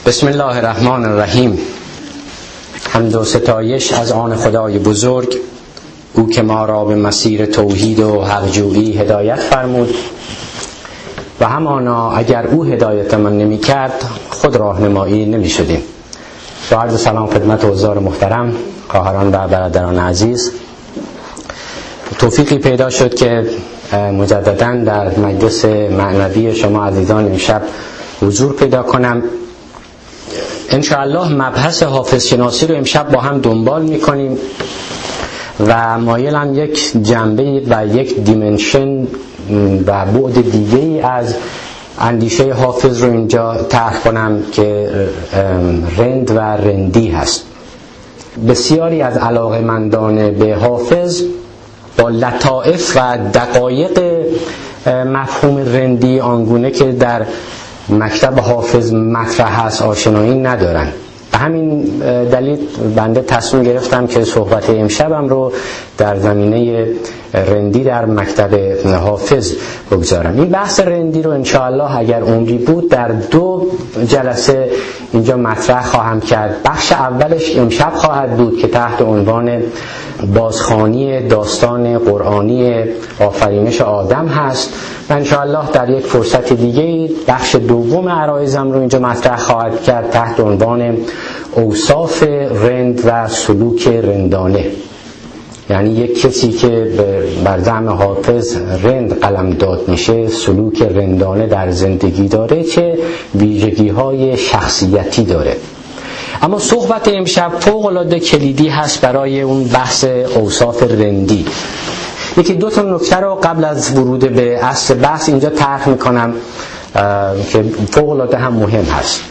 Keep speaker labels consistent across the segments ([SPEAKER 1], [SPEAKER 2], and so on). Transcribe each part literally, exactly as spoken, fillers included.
[SPEAKER 1] بسم الله الرحمن الرحیم. حمد و ستایش از آن خدای بزرگ، او که ما را به مسیر توحید و حق‌جویی هدایت فرمود و همانا اگر او هدایت من نمی کرد خود راهنمایی نمی شدیم. با عرض سلام خدمت حضار محترم، خواهران و برادران عزیز، توفیقی پیدا شد که مجدداً در مجلس معنوی شما عزیزان امشب حضور پیدا کنم. انشاءالله مبحث حافظ شناسی رو امشب با هم دنبال میکنیم و مایلم یک جنبه و یک دیمنشن و بعد دیگه‌ای از اندیشه حافظ رو اینجا طرح کنم که رند و رندی هست. بسیاری از علاقه‌مندان به حافظ با لطائف و دقایق مفهوم رندی آنگونه که در مکتب حافظ مطرح هست آشنایی ندارن. به همین دلیل بنده تصمیم گرفتم که صحبت امشبم رو در زمینه رندی در مکتب حافظ بگذارم. این بحث رندی رو انشاءالله اگر عمری بود در دو جلسه اینجا مطرح خواهم کرد. بخش اولش امشب خواهد بود که تحت عنوان بازخوانی داستان قرآنی آفرینش آدم هست و انشاءالله در یک فرصت دیگه بخش دوم عرایزم رو اینجا مطرح خواهد کرد تحت عنوان اوصاف رند و سلوک رندانه. یعنی یک کسی که بر زعم حافظ رند قلمداد میشه، سلوک رندانه در زندگی داره که ویژگی های شخصیتی داره. اما صحبت امشب فوق‌العاده کلیدی هست برای اون بحث اوصاف رندی. یکی دو تا نکته رو قبل از ورود به اصل بحث اینجا طرح میکنم که فوق‌العاده هم مهم هست.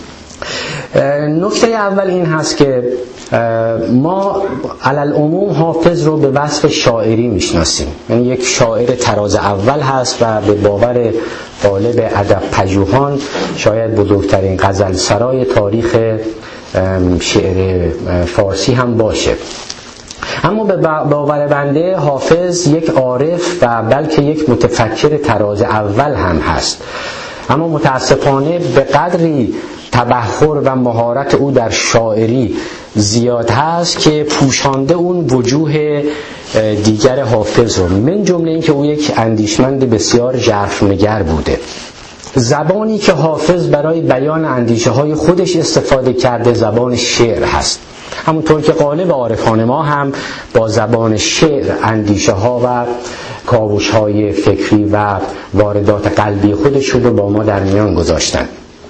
[SPEAKER 1] نکته اول این هست که ما علل عموم حافظ رو به وصف شاعری میشناسیم، یعنی یک شاعر تراز اول هست و به باور غالب ادب پژوهان شاید بزرگترین غزل سرای تاریخ شعر فارسی هم باشه. اما به باور بنده حافظ یک عارف و بلکه یک متفکر تراز اول هم هست، اما متاسفانه به قدری تبحر و مهارت او در شاعری زیاد هست که پوشانده اون وجوه دیگر حافظ رو، من جمله این که او یک اندیشمند بسیار ژرفنگر بوده. زبانی که حافظ برای بیان اندیشه های خودش استفاده کرده زبان شعر هست، همونطور که غالب عارفان ما هم با زبان شعر اندیشه ها و کاوش های فکری و واردات قلبی خودشون رو با ما در میان گذاشتن.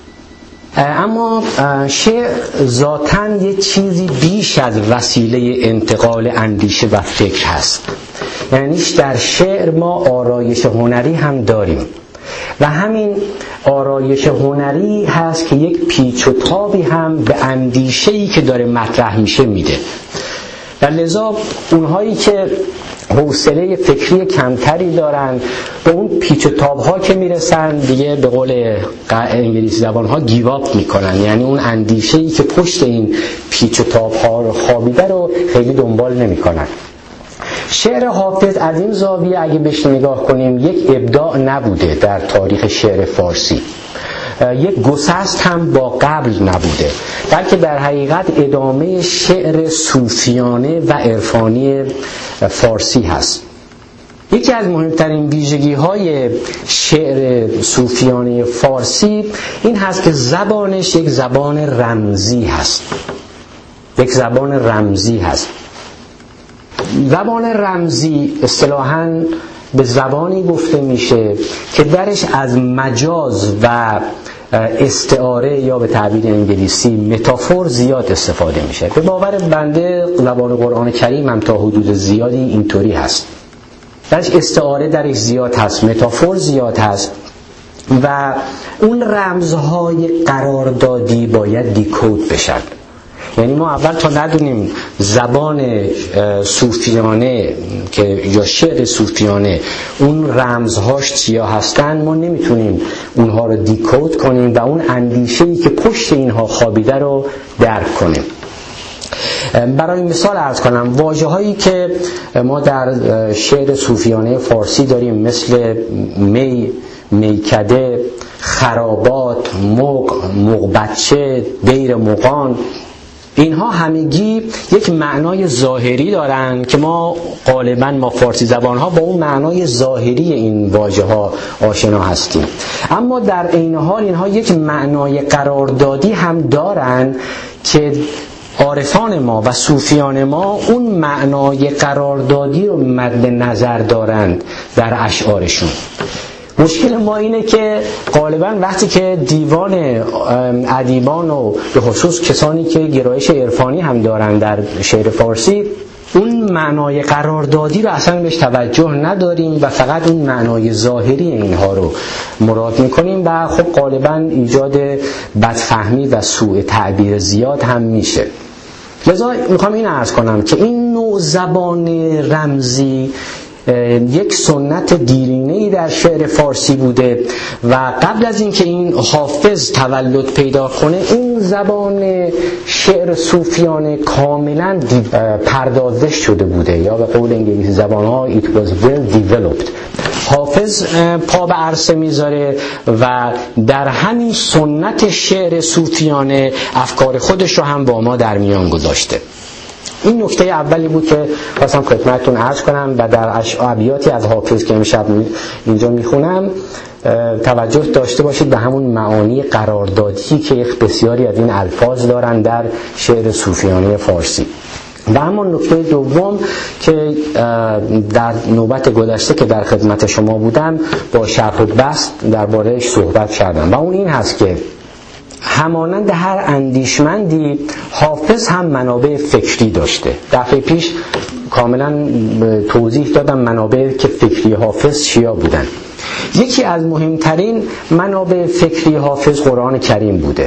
[SPEAKER 1] اما شعر ذاتاً یه چیزی بیش از وسیله انتقال اندیشه و فکر هست. یعنی در شعر ما آرایش هنری هم داریم و همین آرایش هنری هست که یک پیچ و تابی هم به اندیشه‌ای که داره مطرح میشه میده و لذا اونهایی که حوصله فکری کمتری دارن به اون پیچ و تاب‌ها که میرسن دیگه به قول انگلیسی زبان‌ها گیواب میکنن، یعنی اون اندیشه‌ای که پشت این پیچ و تاب‌ها رو خوابیده رو خیلی دنبال نمیکنن. شعر حافظ از این زاویه اگه بهش نگاه کنیم یک ابداع نبوده در تاریخ شعر فارسی، یک گسست هم با قبل نبوده، بلکه در حقیقت ادامه شعر صوفیانه و عرفانی فارسی هست. یکی از مهمترین ویژگی های شعر صوفیانه فارسی این هست که زبانش یک زبان رمزی هست، یک زبان رمزی هست. زبان رمزی اصطلاحاً به زبانی گفته میشه که درش از مجاز و استعاره یا به تعبیر انگلیسی متافور زیاد استفاده میشه. به باور بنده زبان قرآن کریم هم تا حدود زیادی اینطوری هست، درش استعاره درش زیاد هست، متافور زیاد هست و اون رمزهای قراردادی باید دیکود بشن. یعنی ما اول تا ندونیم زبان صوفیانه که یا شعر صوفیانه اون رمزهاش چیا هستن ما نمیتونیم اونها رو دیکود کنیم و اون اندیشه‌ای که پشت اینها خوابیده رو درک کنیم. برای مثال عرض کنم واژه‌هایی که ما در شعر صوفیانه فارسی داریم مثل می، میکده، خرابات، مغ، مغ بچه، دیر مغان، اینها همگی یک معنای ظاهری دارن که ما غالبا ما فارسی زبان ها با اون معنای ظاهری این واژه ها آشنا هستیم، اما در عین حال اینها یک معنای قراردادی هم دارن که عارفان ما و صوفیان ما اون معنای قراردادی رو مد نظر دارند در اشعارشون. مشکل ما اینه که غالبا وقتی که دیوان ادیبان و به خصوص کسانی که گرایش عرفانی هم دارن در شعر فارسی اون معنای قراردادی رو اصلا بهش توجه نداریم و فقط اون معنای ظاهری اینها رو مراد میکنیم و خب غالبا ایجاد بدفهمی و سوء تعبیر زیاد هم میشه. لذا میخوام این عرض کنم که این نوع زبان رمزی یک سنت دیرینه‌ای در شعر فارسی بوده و قبل از اینکه این حافظ تولد پیدا کنه این زبان شعر صوفیانه کاملا پردازش شده بوده، یا به قول انگلیسی زبان‌ها it was well developed. حافظ پا به عرصه میذاره و در همین سنت شعر صوفیانه افکار خودش رو هم با ما در میان گذاشته. این نکته اولی بود که خواستم خدمتتون عرض کنم و در ابیاتی از حافظ که امشب اینجا میخونم توجه داشته باشید به همون معانی قراردادی که بسیاری از این الفاظ دارن در شعر صوفیانه فارسی. و اما نکته دوم که در نوبت گذشته که در خدمت شما بودم با شرح و بسط درباره‌اش صحبت کردم و اون این هست که همانند هر اندیشمندی حافظ هم منابع فکری داشته. دفعه پیش کاملا توضیح دادم منابع که فکری حافظ چیا بودن. یکی از مهمترین منابع فکری حافظ قرآن کریم بوده.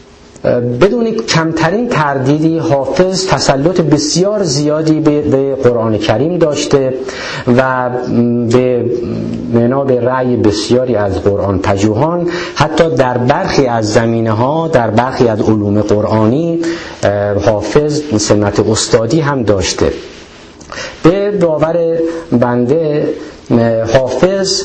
[SPEAKER 1] بدون کمترین تردیدی حافظ تسلط بسیار زیادی به قرآن کریم داشته و به بنا به رأی بسیاری از قرآن پژوهان حتی در برخی از زمینه‌ها در برخی از علوم قرآنی حافظ سمت استادی هم داشته. به باور بنده حافظ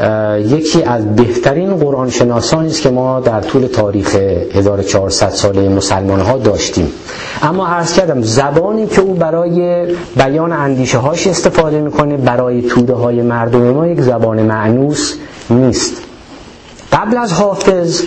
[SPEAKER 1] یکی از بهترین قرآن شناسانی است که ما در طول تاریخ هزار و چهارصد ساله مسلمان ها داشتیم، اما عرض کردم زبانی که او برای بیان اندیشه هاش استفاده میکنه برای توده های مردم ما یک زبان مأنوس نیست. قبل از حافظ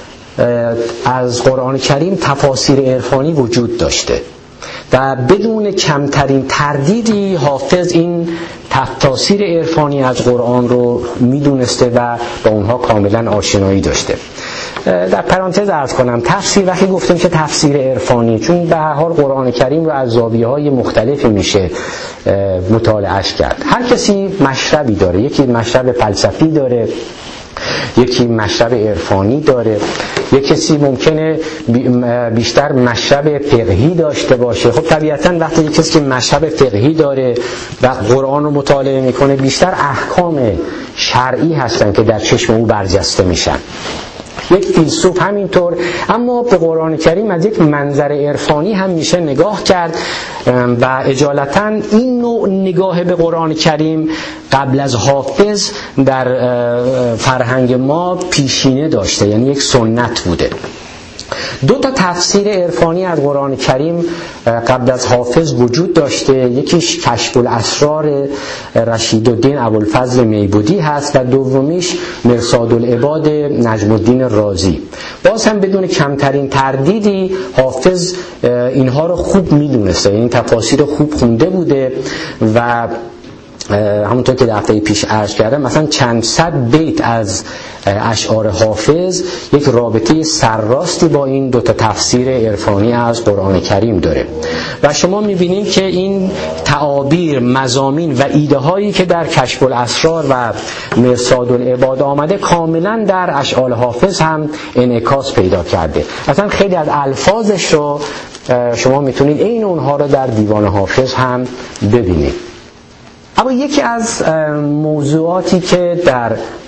[SPEAKER 1] از قرآن کریم تفاسیر عرفانی وجود داشته و بدون کمترین تردیدی حافظ این تفاسیر عرفانی از قرآن رو میدونسته و با اونها کاملا آشنایی داشته. در پرانتز عرض کنم تفسیر وقتی گفتیم که تفسیر عرفانی، چون به هر حال قرآن کریم رو از زاویه‌های مختلفی میشه مطالعهش کرد. هر کسی مشربی داره، یکی مشرب فلسفی داره، یکی مشرب عرفانی داره، یک کسی ممکنه بیشتر مشرب فقهی داشته باشه. خب طبیعتاً وقتی یک کسی که مشرب فقهی داره و قرآن رو مطالعه میکنه بیشتر احکام شرعی هستن که در چشم او برجسته میشن. یک فیلسوف همینطور. اما به قرآن کریم از یک منظر عرفانی هم میشه نگاه کرد و اجالتا این نوع نگاه به قرآن کریم قبل از حافظ در فرهنگ ما پیشینه داشته، یعنی یک سنت بوده. دو تا تفسیر عرفانی از قرآن کریم قبل از حافظ وجود داشته، یکیش کشف الاسرار رشیدالدین ابوالفضل میبودی هست و دومیش مرصاد العباد نجم الدین رازی. باز هم بدون کمترین تردیدی حافظ اینها رو خوب میدونسته، این تفاسیر خوب خونده بوده و همونطور که دفعه پیش عرض کردم مثلا چند صد بیت از اشعار حافظ یک رابطه سرراستی با این دو تا تفسیر عرفانی از قرآن کریم داره و شما میبینید که این تعابیر، مضامین و ایده هایی که در کشف الاسرار و مرصاد العباد آمده کاملا در اشعار حافظ هم انعکاس پیدا کرده. اصلا خیلی از الفاظش رو شما میتونید این اونها رو در دیوان حافظ هم ببینید. اما یکی از موضوعاتی که در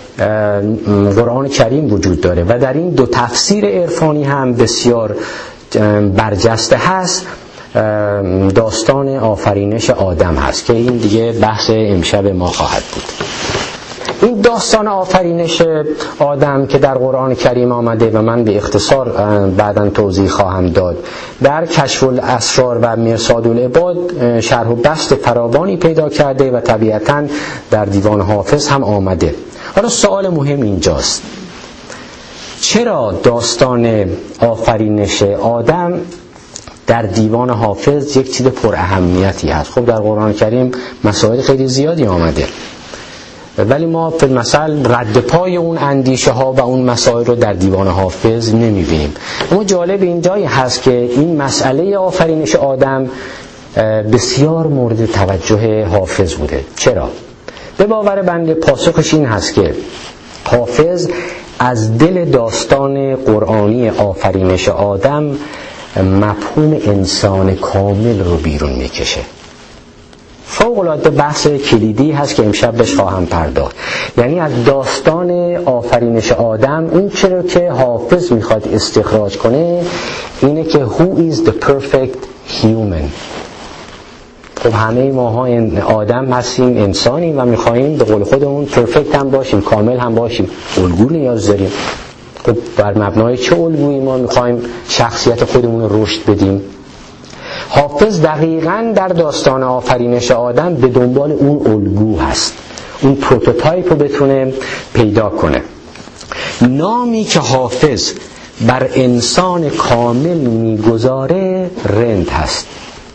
[SPEAKER 1] قرآن کریم وجود داره و در این دو تفسیر عرفانی هم بسیار برجسته هست داستان آفرینش آدم هست که این دیگه بحث امشب ما خواهد بود. این داستان آفرینش آدم که در قرآن کریم آمده و من به اختصار بعداً توضیح خواهم داد، در کشف الاسرار و مرصاد العباد شرح و بسط فراوانی پیدا کرده و طبیعتاً در دیوان حافظ هم آمده. حالا سوال مهم اینجاست، چرا داستان آفرینش آدم در دیوان حافظ یک چیز پر اهمیتی هست؟ خب در قرآن کریم مسائل خیلی زیادی آمده، ولی ما فی المثل رد پای اون اندیشه ها و اون مسائل رو در دیوان حافظ نمیبینیم. اما جالب اینجایی هست که این مسئله آفرینش آدم بسیار مورد توجه حافظ بوده. چرا؟ به باور بنده پاسخش این هست که حافظ از دل داستان قرآنی آفرینش آدم مفهوم انسان کامل رو بیرون میکشه. فوق العاده بحث کلیدی هست که امشب بهش خواهم پرداخت. یعنی از داستان آفرینش آدم اون چرا که حافظ میخواد استخراج کنه اینه که who is the perfect human. خب همه ماها آدم هستیم، انسانیم و میخواییم به قول خودمون پرفکت هم باشیم، کامل هم باشیم. الگو نیاز داریم. خب بر مبنای چه الگویی ما میخواییم شخصیت خودمون رو رشد بدیم؟ حافظ دقیقاً در داستان آفرینش آدم به دنبال اون الگو هست، اون پروتوتایپ رو بتونه پیدا کنه. نامی که حافظ بر انسان کامل میگذاره رند هست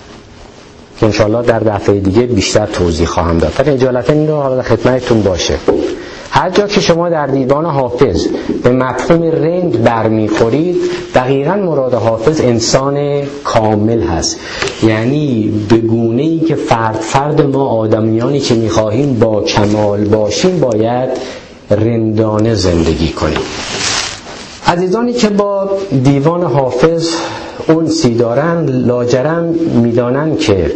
[SPEAKER 1] که انشاءالله در دفعه دیگه بیشتر توضیح خواهم داد. فقط اجالتا این رو حالا خدمتتون باشه. هر جا که شما در دیوان حافظ به مفهوم رند برمیخورید دقیقاً مراد حافظ انسان کامل هست، یعنی به گونه‌ای که فرد فرد ما آدمیانی که میخواهیم با کمال باشیم باید رندانه زندگی کنیم. عزیزانی که با دیوان حافظ انسی دارن لاجرم میدانن که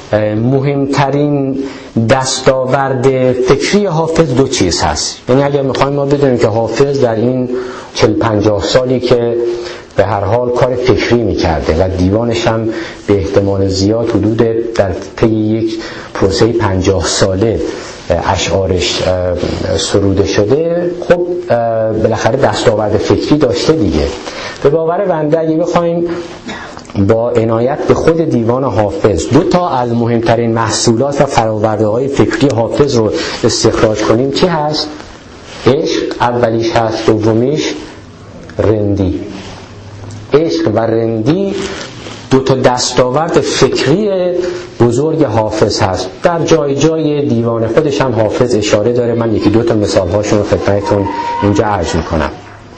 [SPEAKER 1] مهمترین دستاورد فکری حافظ دو چیز هست. یعنی اگر میخوایم ما بدونیم که حافظ در این چهل پنجاه سالی که به هر حال کار فکری میکرده و دیوانش هم به احتمال زیاد حدود در طی یک پروسه پنجاه ساله اشعارش سروده شده، خب بالاخره دستاورد فکری داشته دیگه. به باور بنده اگه بخوایم با عنایت به خود دیوان حافظ دو تا از مهمترین محصولات و فرآورده‌های فکری حافظ رو استخراج کنیم، چی هست؟ عشق اولیش هست، دومیش رندی. عشق و رندی دو تا دستاورد فکری بزرگ حافظ هست. در جای جای دیوان خودش هم حافظ اشاره داره. من یکی دو تا مثال هاشون رو خدمتتون اینجا عرض میکنم.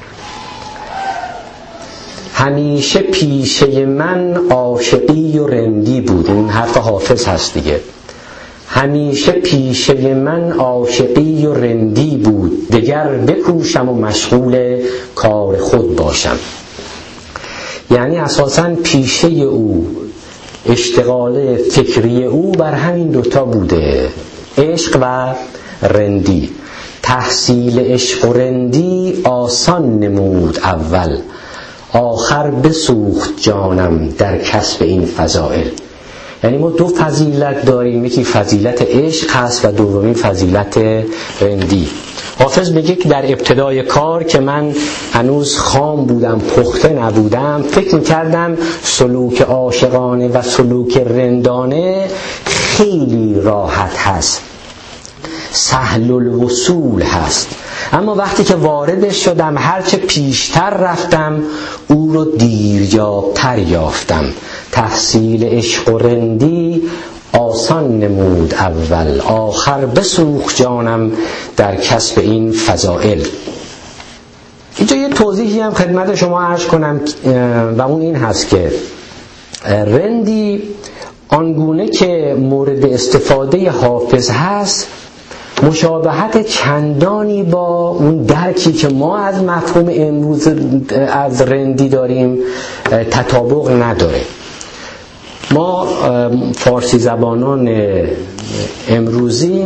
[SPEAKER 1] همیشه پیشه من عاشقی و رندی بود. این حرف حافظ هست دیگه. همیشه پیشه من عاشقی و رندی بود، دگر بکوشم و مشغول کار خود باشم. یعنی اساساً پیشه او، اشتغال فکری او بر همین دوتا بوده، عشق و رندی. تحصیل عشق و رندی آسان نمود اول، آخر بسوخت جانم در کسب این فضائل. یعنی ما دو فضیلت داریم، یکی فضیلت عشق هست و دومین فضیلت رندی. حافظ میگه که در ابتدای کار که من هنوز خام بودم، پخته نبودم، فکر میکردم سلوک عاشقانه و سلوک رندانه خیلی راحت هست، سهل الوصول هست. اما وقتی که واردش شدم، هرچه پیشتر رفتم او رو دیریابتر یافتم. تحصیل عشق و رندی آسان نمود اول، آخر بسوخت جانم در کسب این فضائل. اینجا یه توضیحی هم خدمت شما عرض کنم و اون این هست که رندی آنگونه که مورد استفاده حافظ هست مشابهت چندانی با اون درکی که ما از مفهوم امروز از رندی داریم تطابق نداره. ما فارسی زبانان امروزی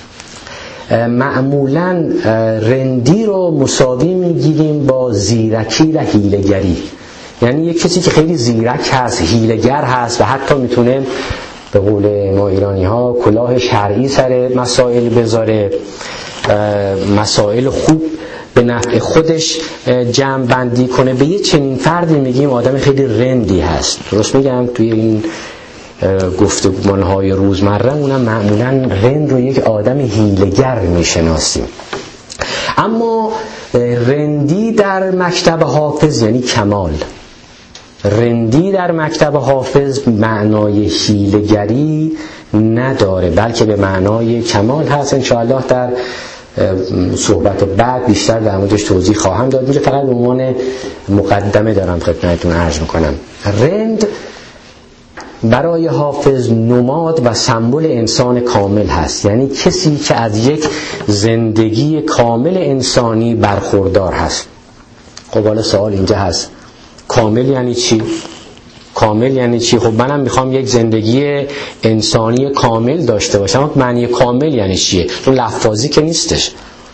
[SPEAKER 1] معمولاً رندی رو مساوی میگیریم با زیرکی و حیله‌گری. یعنی یک کسی که خیلی زیرک هست، حیله‌گر هست و حتی میتونه به قول ما ایرانی ها کلاه شرعی سر مسائل بذاره، مسائل خوب به نفع خودش جمع بندی کنه. به یه چنین فردی میگیم آدم خیلی رندی هست. درست میگم؟ توی این گفتگوهای روزمره اونم معمولا رند رو یک آدم حیله‌گر میشناسیم. اما رندی در مکتب حافظ یعنی کمال. رندی در مکتب حافظ معنای حیله‌گری نداره، بلکه به معنای کمال هست. انشاءالله در صحبت بعد بیشتر در موردش توضیح خواهم داد. اینجا فقط به عنوان مقدمه دارم خدمتتون عرض میکنم. رند برای حافظ نماد و سمبل انسان کامل هست، یعنی کسی که از یک زندگی کامل انسانی برخوردار هست. خب حالا سوال اینجا هست، کامل یعنی چی؟ کامل یعنی چی؟ خب منم میخوام یک زندگی انسانی کامل داشته باشم. معنی کامل یعنی چیه؟ اون لفظی که نیستش.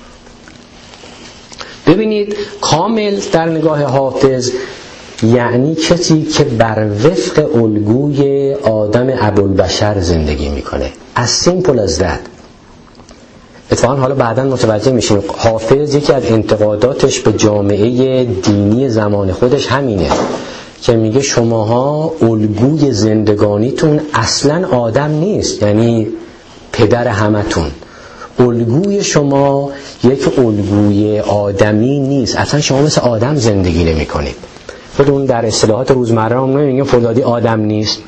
[SPEAKER 1] ببینید کامل در نگاه حافظ یعنی کسی که بر وفق الگوی آدم ابوالبشر زندگی میکنه. as simple as that. اتفاقا حالا بعداً متوجه میشیم حافظ یکی از انتقاداتش به جامعه دینی زمان خودش همینه که میگه شماها الگوی زندگانیتون اصلاً آدم نیست، یعنی پدر همتون. الگوی شما یک الگوی آدمی نیست، اصلا شما مثل آدم زندگی نمی کنید. خودمون در اصطلاحات روزمره هم نمیگیم فلانی آدم نیست.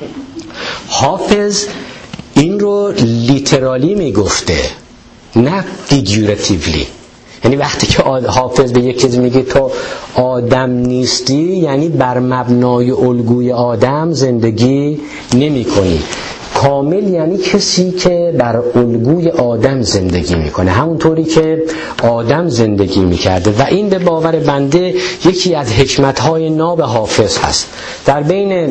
[SPEAKER 1] حافظ این رو لیترالی میگفته، نه فیگوراتیولی. یعنی وقتی که حافظ به یک چیز میگه تو آدم نیستی، یعنی بر مبنای الگوی آدم زندگی نمی کنی. کامل یعنی کسی که بر الگوی آدم زندگی میکنه، همونطوری که آدم زندگی میکرده. و این به باور بنده یکی از حکمتهای ناب حافظ هست. در بین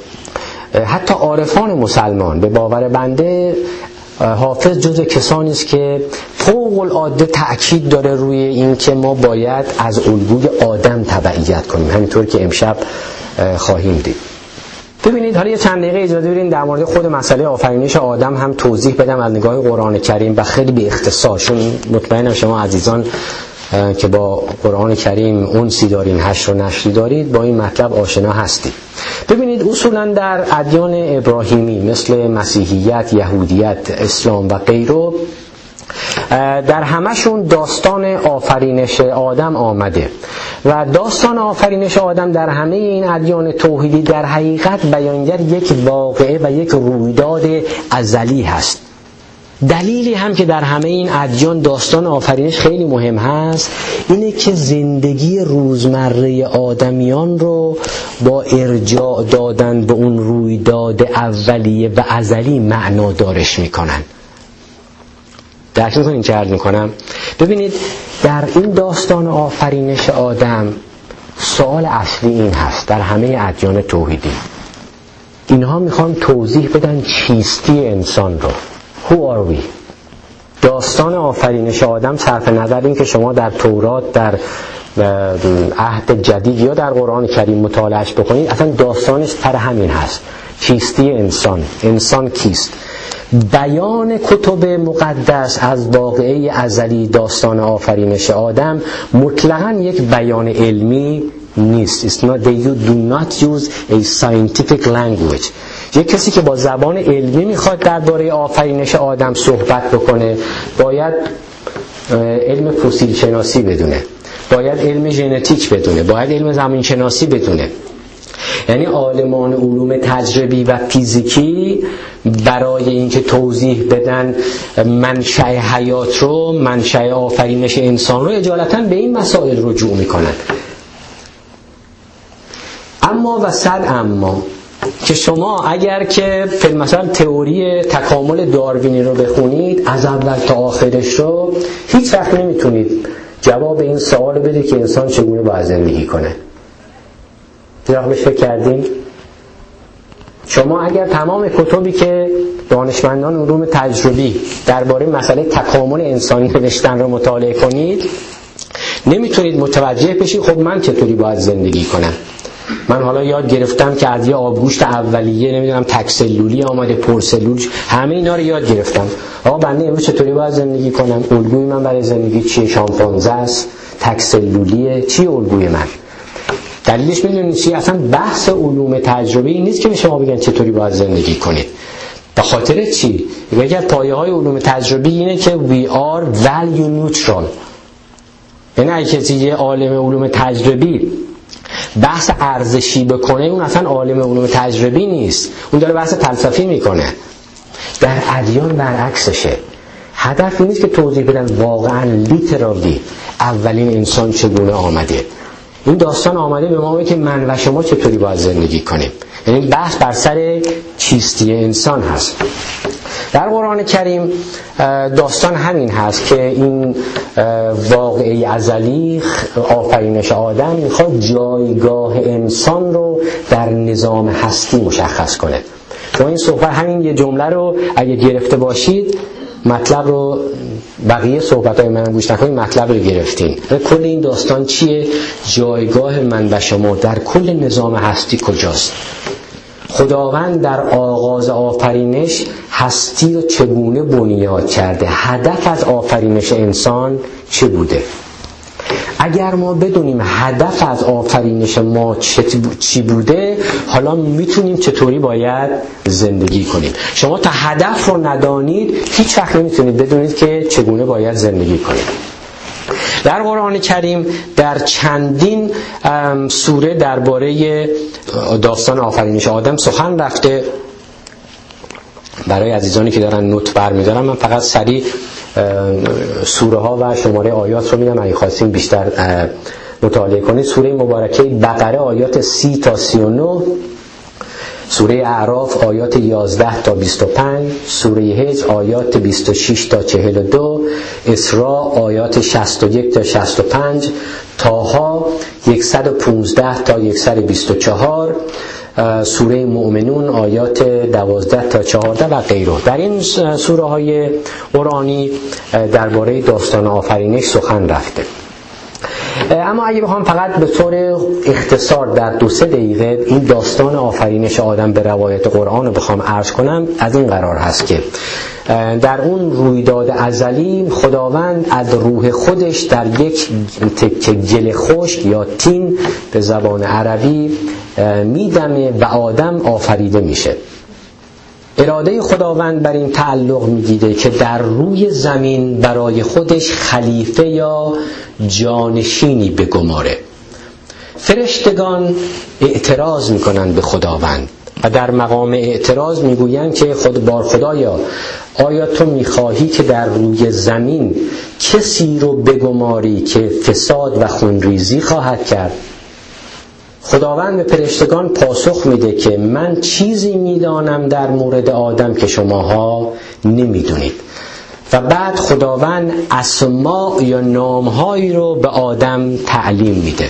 [SPEAKER 1] حتی عارفان مسلمان به باور بنده حافظ جزء کسانی است که فوق العاده تأکید داره روی این که ما باید از الگوی آدم تبعیت کنیم، همینطور که امشب خواهیم دید. ببینید حالا یه چند دقیقه اجازه بدین در مورد خود مسئله آفرینش آدم هم توضیح بدم از نگاه قرآن کریم و خیلی به اختصار، چون مطمئنم شما عزیزان که با قرآن کریم انسی دارین، حشر و نشری دارید، با این مطلب آشنا هستید. ببینید اصولا در ادیان ابراهیمی مثل مسیحیت، یهودیت، اسلام و غیره در همشون داستان آفرینش آدم آمده و داستان آفرینش آدم در همه این ادیان توحیدی در حقیقت بیانگر یک واقعه و یک رویداد ازلی هست. دلیلی هم که در همه این ادیان داستان آفرینش خیلی مهم هست اینه که زندگی روزمره آدمیان رو با ارجاع دادن به اون رویداد اولیه و ازلی معنادارش میکنن. درک میکنین چه عرض میکنم؟ ببینید در این داستان آفرینش آدم سوال اصلی این هست در همه ادیان توحیدی، اینها میخوان توضیح بدن چیستی انسان رو. Who are we؟ داستان آفرینش آدم صرف نظر این که شما در تورات، در عهد جدید یا در قرآن کریم مطالعهش بکنید، اصلا داستانش پر همین هست، چیستی انسان، انسان کیست. بیان کتب مقدس از واقعه ازلی داستان آفرینش آدم مطلقاً یک بیان علمی نیست. It's not, they do not use a scientific language. یک کسی که با زبان علمی میخواد درباره آفرینش آدم صحبت بکنه باید علم فسیل شناسی بدونه، باید علم ژنتیک بدونه، باید علم زمین شناسی بدونه. یعنی عالمان علوم تجربی و فیزیکی برای اینکه توضیح بدن منشأ حیات رو، منشأ آفرینش انسان رو، اجالتا به این مسائل رجوع میکنن. اما و صد اما که شما اگر که مثلا تئوری تکامل داروینی رو بخونید از اول تا آخرش رو، هیچ وقت نمیتونید جواب این سوال بده که انسان چگونه باید زندگی کنه. دیگه بهش فکر کردین؟ شما اگر تمام کتبی که دانشمندان علوم تجربی درباره مسئله تکامل انسانی نوشتن رو مطالعه کنید، نمیتونید متوجه بشید خب من چطوری باید زندگی کنم. من حالا یاد گرفتم که از یه آبگوشت اولیه نمیدونم تک سلولی آمده، پرسلول، همه اینا رو یاد گرفتم. آقا بنده امروز چطوری باید زندگی کنم؟ الگوی من برای زندگی چیه؟ شامپانزه است، تک سلولیه، چی الگوی من؟ دلیلش میدونید چی؟ اصلا بحث علوم تجربی نیست که به شما بگن چطوری باید زندگی کنید. به خاطر چی؟ یکی از پایه‌های علوم تجربی اینه که we are value neutral. یعنی اگه کسی یه عالم علوم تجربی بحث ارزشی بکنه، اون اصلا عالم علوم تجربی نیست، اون داره بحث فلسفی میکنه. در ادیان برعکسشه. هدف این نیست که توضیح بدن واقعا لیترالی اولین انسان چگونه آمده. این داستان آمده به ما که من و شما چطوری باید زندگی کنیم. یعنی بحث بر سر چیستی انسان هست. در قرآن کریم داستان همین هست که این واقعه ازلی آفرینش آدم میخواد جایگاه انسان رو در نظام هستی مشخص کنه. شما این صحبت همین یه جمله رو اگه گرفته باشید، مطلب رو بقیه صحبت‌های من گوش نکنید، مطلب رو گرفتین. کل این داستان چیه؟ جایگاه من و شما در کل نظام هستی کجاست؟ خداوند در آغاز آفرینش هستی رو چگونه بنیاد کرده؟ هدف از آفرینش انسان چه بوده؟ اگر ما بدونیم هدف از آفرینش ما چی بوده، حالا میتونیم چطوری باید زندگی کنیم. شما تا هدف رو ندانید هیچ وقت نمیتونید بدونید که چگونه باید زندگی کنید. در قرآن کریم در چندین سوره درباره داستان آفرینش آدم سخن رفته. برای عزیزانی که دارن نوت برمی‌دارن من فقط سریع سوره ها و شماره آیات رو میدم، اگه خواستین بیشتر مطالعه کنید. سوره مبارکه بقره آیات سی تا سی و نه، سوره اعراف آیات یازده تا بیست و پنج، سوره هجر آیات بیست و شش تا چهل و دو، اسراء آیات شصت و یک تا شصت و پنج، طه صد و پانزده تا صد و بیست و چهار، سوره مؤمنون آیات دوازده تا چهارده و غیره. در این سوره های قرآنی درباره داستان آفرینش سخن رفته. اما اگه بخوام فقط به طور اختصار در دو سه دقیقه این داستان آفرینش آدم به روایت قرآن رو بخوام عرض کنم، از این قرار هست که در اون رویداد ازلی خداوند از روح خودش در یک تکه گل خشک یا تین به زبان عربی میدمه و آدم آفریده میشه. اراده خداوند بر این تعلق میگیره که در روی زمین برای خودش خلیفه یا جانشینی بگماره. فرشتگان اعتراض میکنن به خداوند و در مقام اعتراض میگویند که خود بار خدایا، آیا تو میخواهی که در روی زمین کسی رو بگماری که فساد و خونریزی خواهد کرد؟ خداوند به فرشتگان پاسخ میده که من چیزی میدانم در مورد آدم که شماها نمیدونید. و بعد خداوند اسماء یا نامهایی رو به آدم تعلیم میده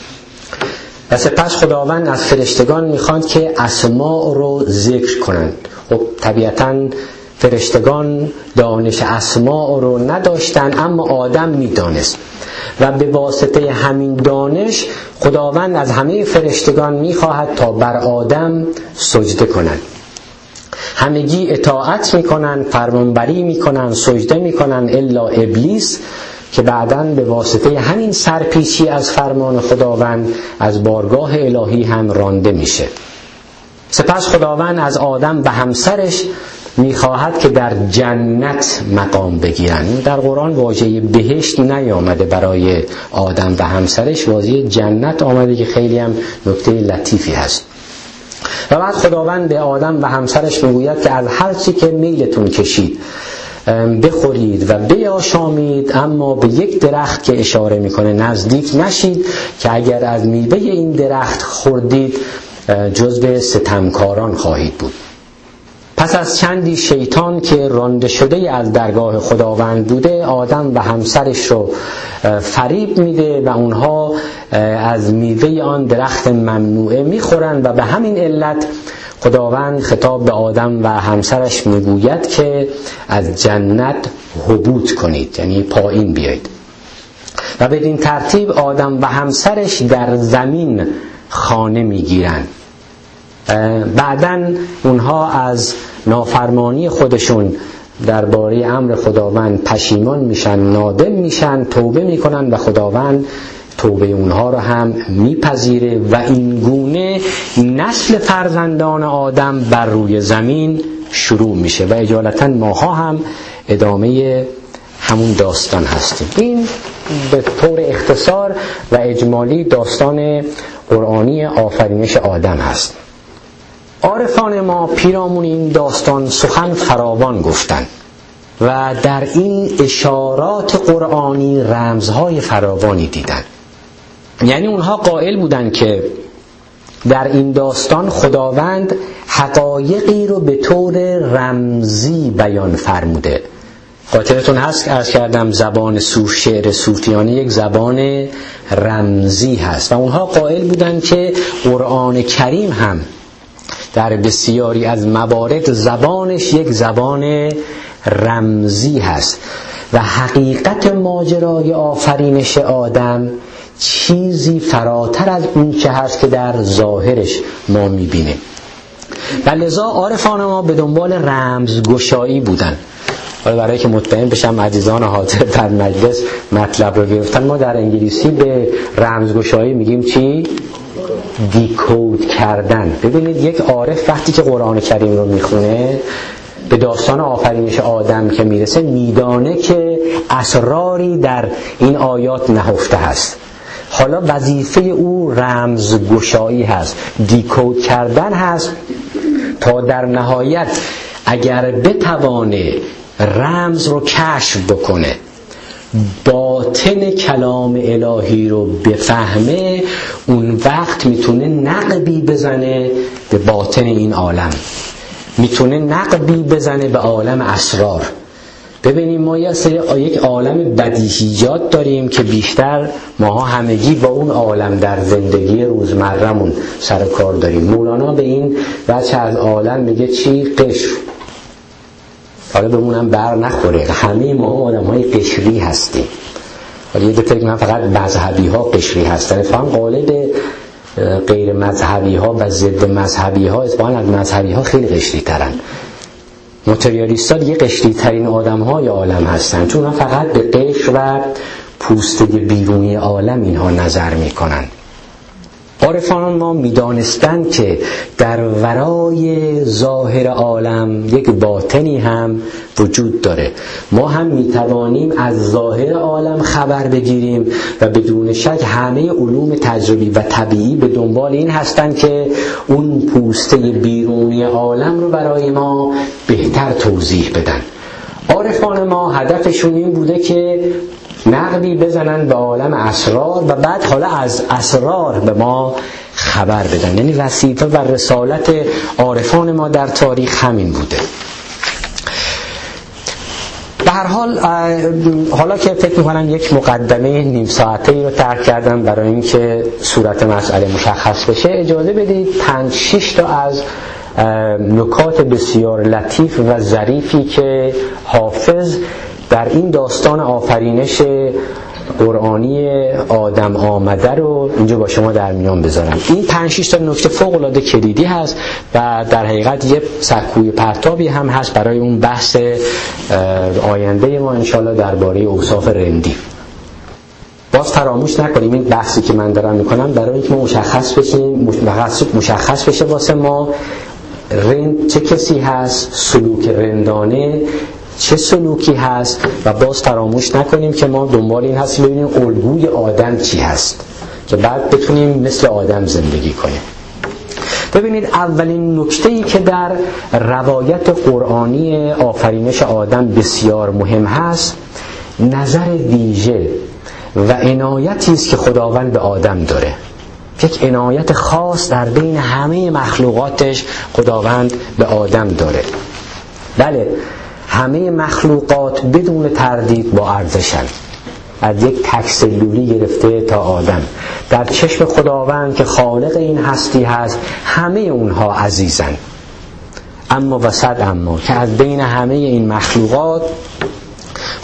[SPEAKER 1] و سپس خداوند از فرشتگان میخواد که اسماء رو ذکر کنند. خب طبیعتاً فرشتگان دانش اسماء رو نداشتن، اما آدم میدانست و به واسطه همین دانش خداوند از همه فرشتگان میخواهد تا بر آدم سجده کنند. همگی اطاعت میکنن، فرمانبری میکنن، سجده میکنن الا ابلیس که بعداً به واسطه همین سرپیچی از فرمان خداوند از بارگاه الهی هم رانده میشه. سپس خداوند از آدم و همسرش میخواهد که در جنت مقام بگیرن. در قرآن واژه بهشت نیامده برای آدم و همسرش، واژه جنت آمده که خیلی هم نکته لطیفی هست. و بعد خداوند به آدم و همسرش میگوید که از هر چی که میلتون کشید بخورید و بیاشامید، اما به یک درخت که اشاره میکنه نزدیک نشید که اگر از میوه این درخت خوردید جزو ستمکاران خواهید بود. پس از چندی شیطان که رانده شده از درگاه خداوند بوده آدم و همسرش رو فریب میده و اونها از میوه آن درخت ممنوعه میخورن و به همین علت خداوند خطاب به آدم و همسرش میگوید که از جنت هبوط کنید، یعنی پایین بیایید. و بدین ترتیب آدم و همسرش در زمین خانه میگیرن. بعداً اونها از نافرمانی خودشون درباره امر خداوند پشیمان میشن، نادم میشن، توبه میکنن و خداوند توبه اونها رو هم میپذیره و این گونه نسل فرزندان آدم بر روی زمین شروع میشه و اجالتا ماها هم ادامه همون داستان هستیم. این به طور اختصار و اجمالی داستان قرآنی آفرینش آدم هست. عارفان ما پیرامون این داستان سخن فراوان گفتند و در این اشارات قرآنی رمزهای فراوانی دیدند. یعنی اونها قائل بودند که در این داستان خداوند حقایقی رو به طور رمزی بیان فرموده. خاطرتون هست که عرض کردم زبان صوف، شعر صوفیانه یک زبان رمزی هست و اونها قائل بودند که قرآن کریم هم در بسیاری از موارد زبانش یک زبان رمزی هست و حقیقت ماجرای آفرینش آدم چیزی فراتر از اون چه هست که در ظاهرش ما میبینیم. و لذا عارفان ما به دنبال رمزگشایی بودن. حالا برای که مطمئن بشم عزیزان حاضر در مجلس مطلب رو گرفتن، ما در انگلیسی به رمزگشایی میگیم چی؟ دیکود کردن. ببینید یک عارف وقتی که قرآن کریم رو میخونه به داستان آفرینش آدم که میرسه میدانه که اسراری در این آیات نهفته هست. حالا وظیفه او رمزگشایی هست، دیکود کردن هست تا در نهایت اگر بتوانه رمز رو کشف بکنه، باطن کلام الهی رو بفهمه، اون وقت میتونه نقبی بزنه به باطن این عالم، میتونه نقبی بزنه به عالم اسرار. ببینیم ما یک عالم بدیهیات داریم که بیشتر ماها همگی با اون عالم در زندگی روزمرمون سر کار داریم. مولانا به این بچه از عالم میگه چی؟ قشر. حالا بمونم بر نخوره، همه ما آدم های قشری هستیم. حالا یه دوتا که من فقط مذهبی ها قشری هستن، فهم قالب غیر مذهبی ها و ضد مذهبی ها اتفاقا از مذهبی ها خیلی قشری ترن. ماتریالیست ها دیگه قشری ترین آدم های عالم هستن، چون اونها فقط به قشر و پوسته بیرونی عالم اینها نظر میکنن. عارفان ما میدانستند که در ورای ظاهر عالم یک باطنی هم وجود داره. ما هم میتوانیم از ظاهر عالم خبر بگیریم و بدون شک همه علوم تجربی و طبیعی به دنبال این هستند که اون پوسته بیرونی عالم رو برای ما بهتر توضیح بدن. عارفان ما هدفشون این بوده که نقبی بزنن به عالم اسرار و بعد حالا از اسرار به ما خبر بدن. یعنی وظیفه و رسالت عارفان ما در تاریخ همین بوده. به هر حال حالا که فکر می‌کنم یک مقدمه نیم ساعته‌ای رو ترک کردم برای اینکه صورت مسئله مشخص بشه، اجازه بدید پنج شش تا از نکات بسیار لطیف و ظریفی که حافظ در این داستان آفرینش قرآنی آدم آمده رو اینجا با شما در میان بذارم. این پنج شش تا نکته فوق العاده کلیدی هست و در حقیقت یه سکوی پرتابی هم هست برای اون بحث آینده ما انشالله درباره اوصاف رندی. باز فراموش نکنیم این بحثی که من دارم میکنم برای اینکه ما مشخص بشیم، مشخص بشه واسه ما رند چه کسی هست، سلوک رندانه چه سلوکی هست و باز فراموش نکنیم که ما دنبال این هستیم ببینیم الگوی آدم چی هست که بعد بتونیم مثل آدم زندگی کنیم. ببینید اولین نکته‌ای که در روایت قرآنی آفرینش آدم بسیار مهم هست، نظر ویژه و عنایتی است که خداوند به آدم داره. یک عنایت خاص در بین همه مخلوقاتش خداوند به آدم داره. بله، همه مخلوقات بدون تردید با ارزشن، از یک تک سلولی گرفته تا آدم. در چشم خداوند که خالق این هستی هست همه اونها عزیزن. اما و صد اما که از بین همه این مخلوقات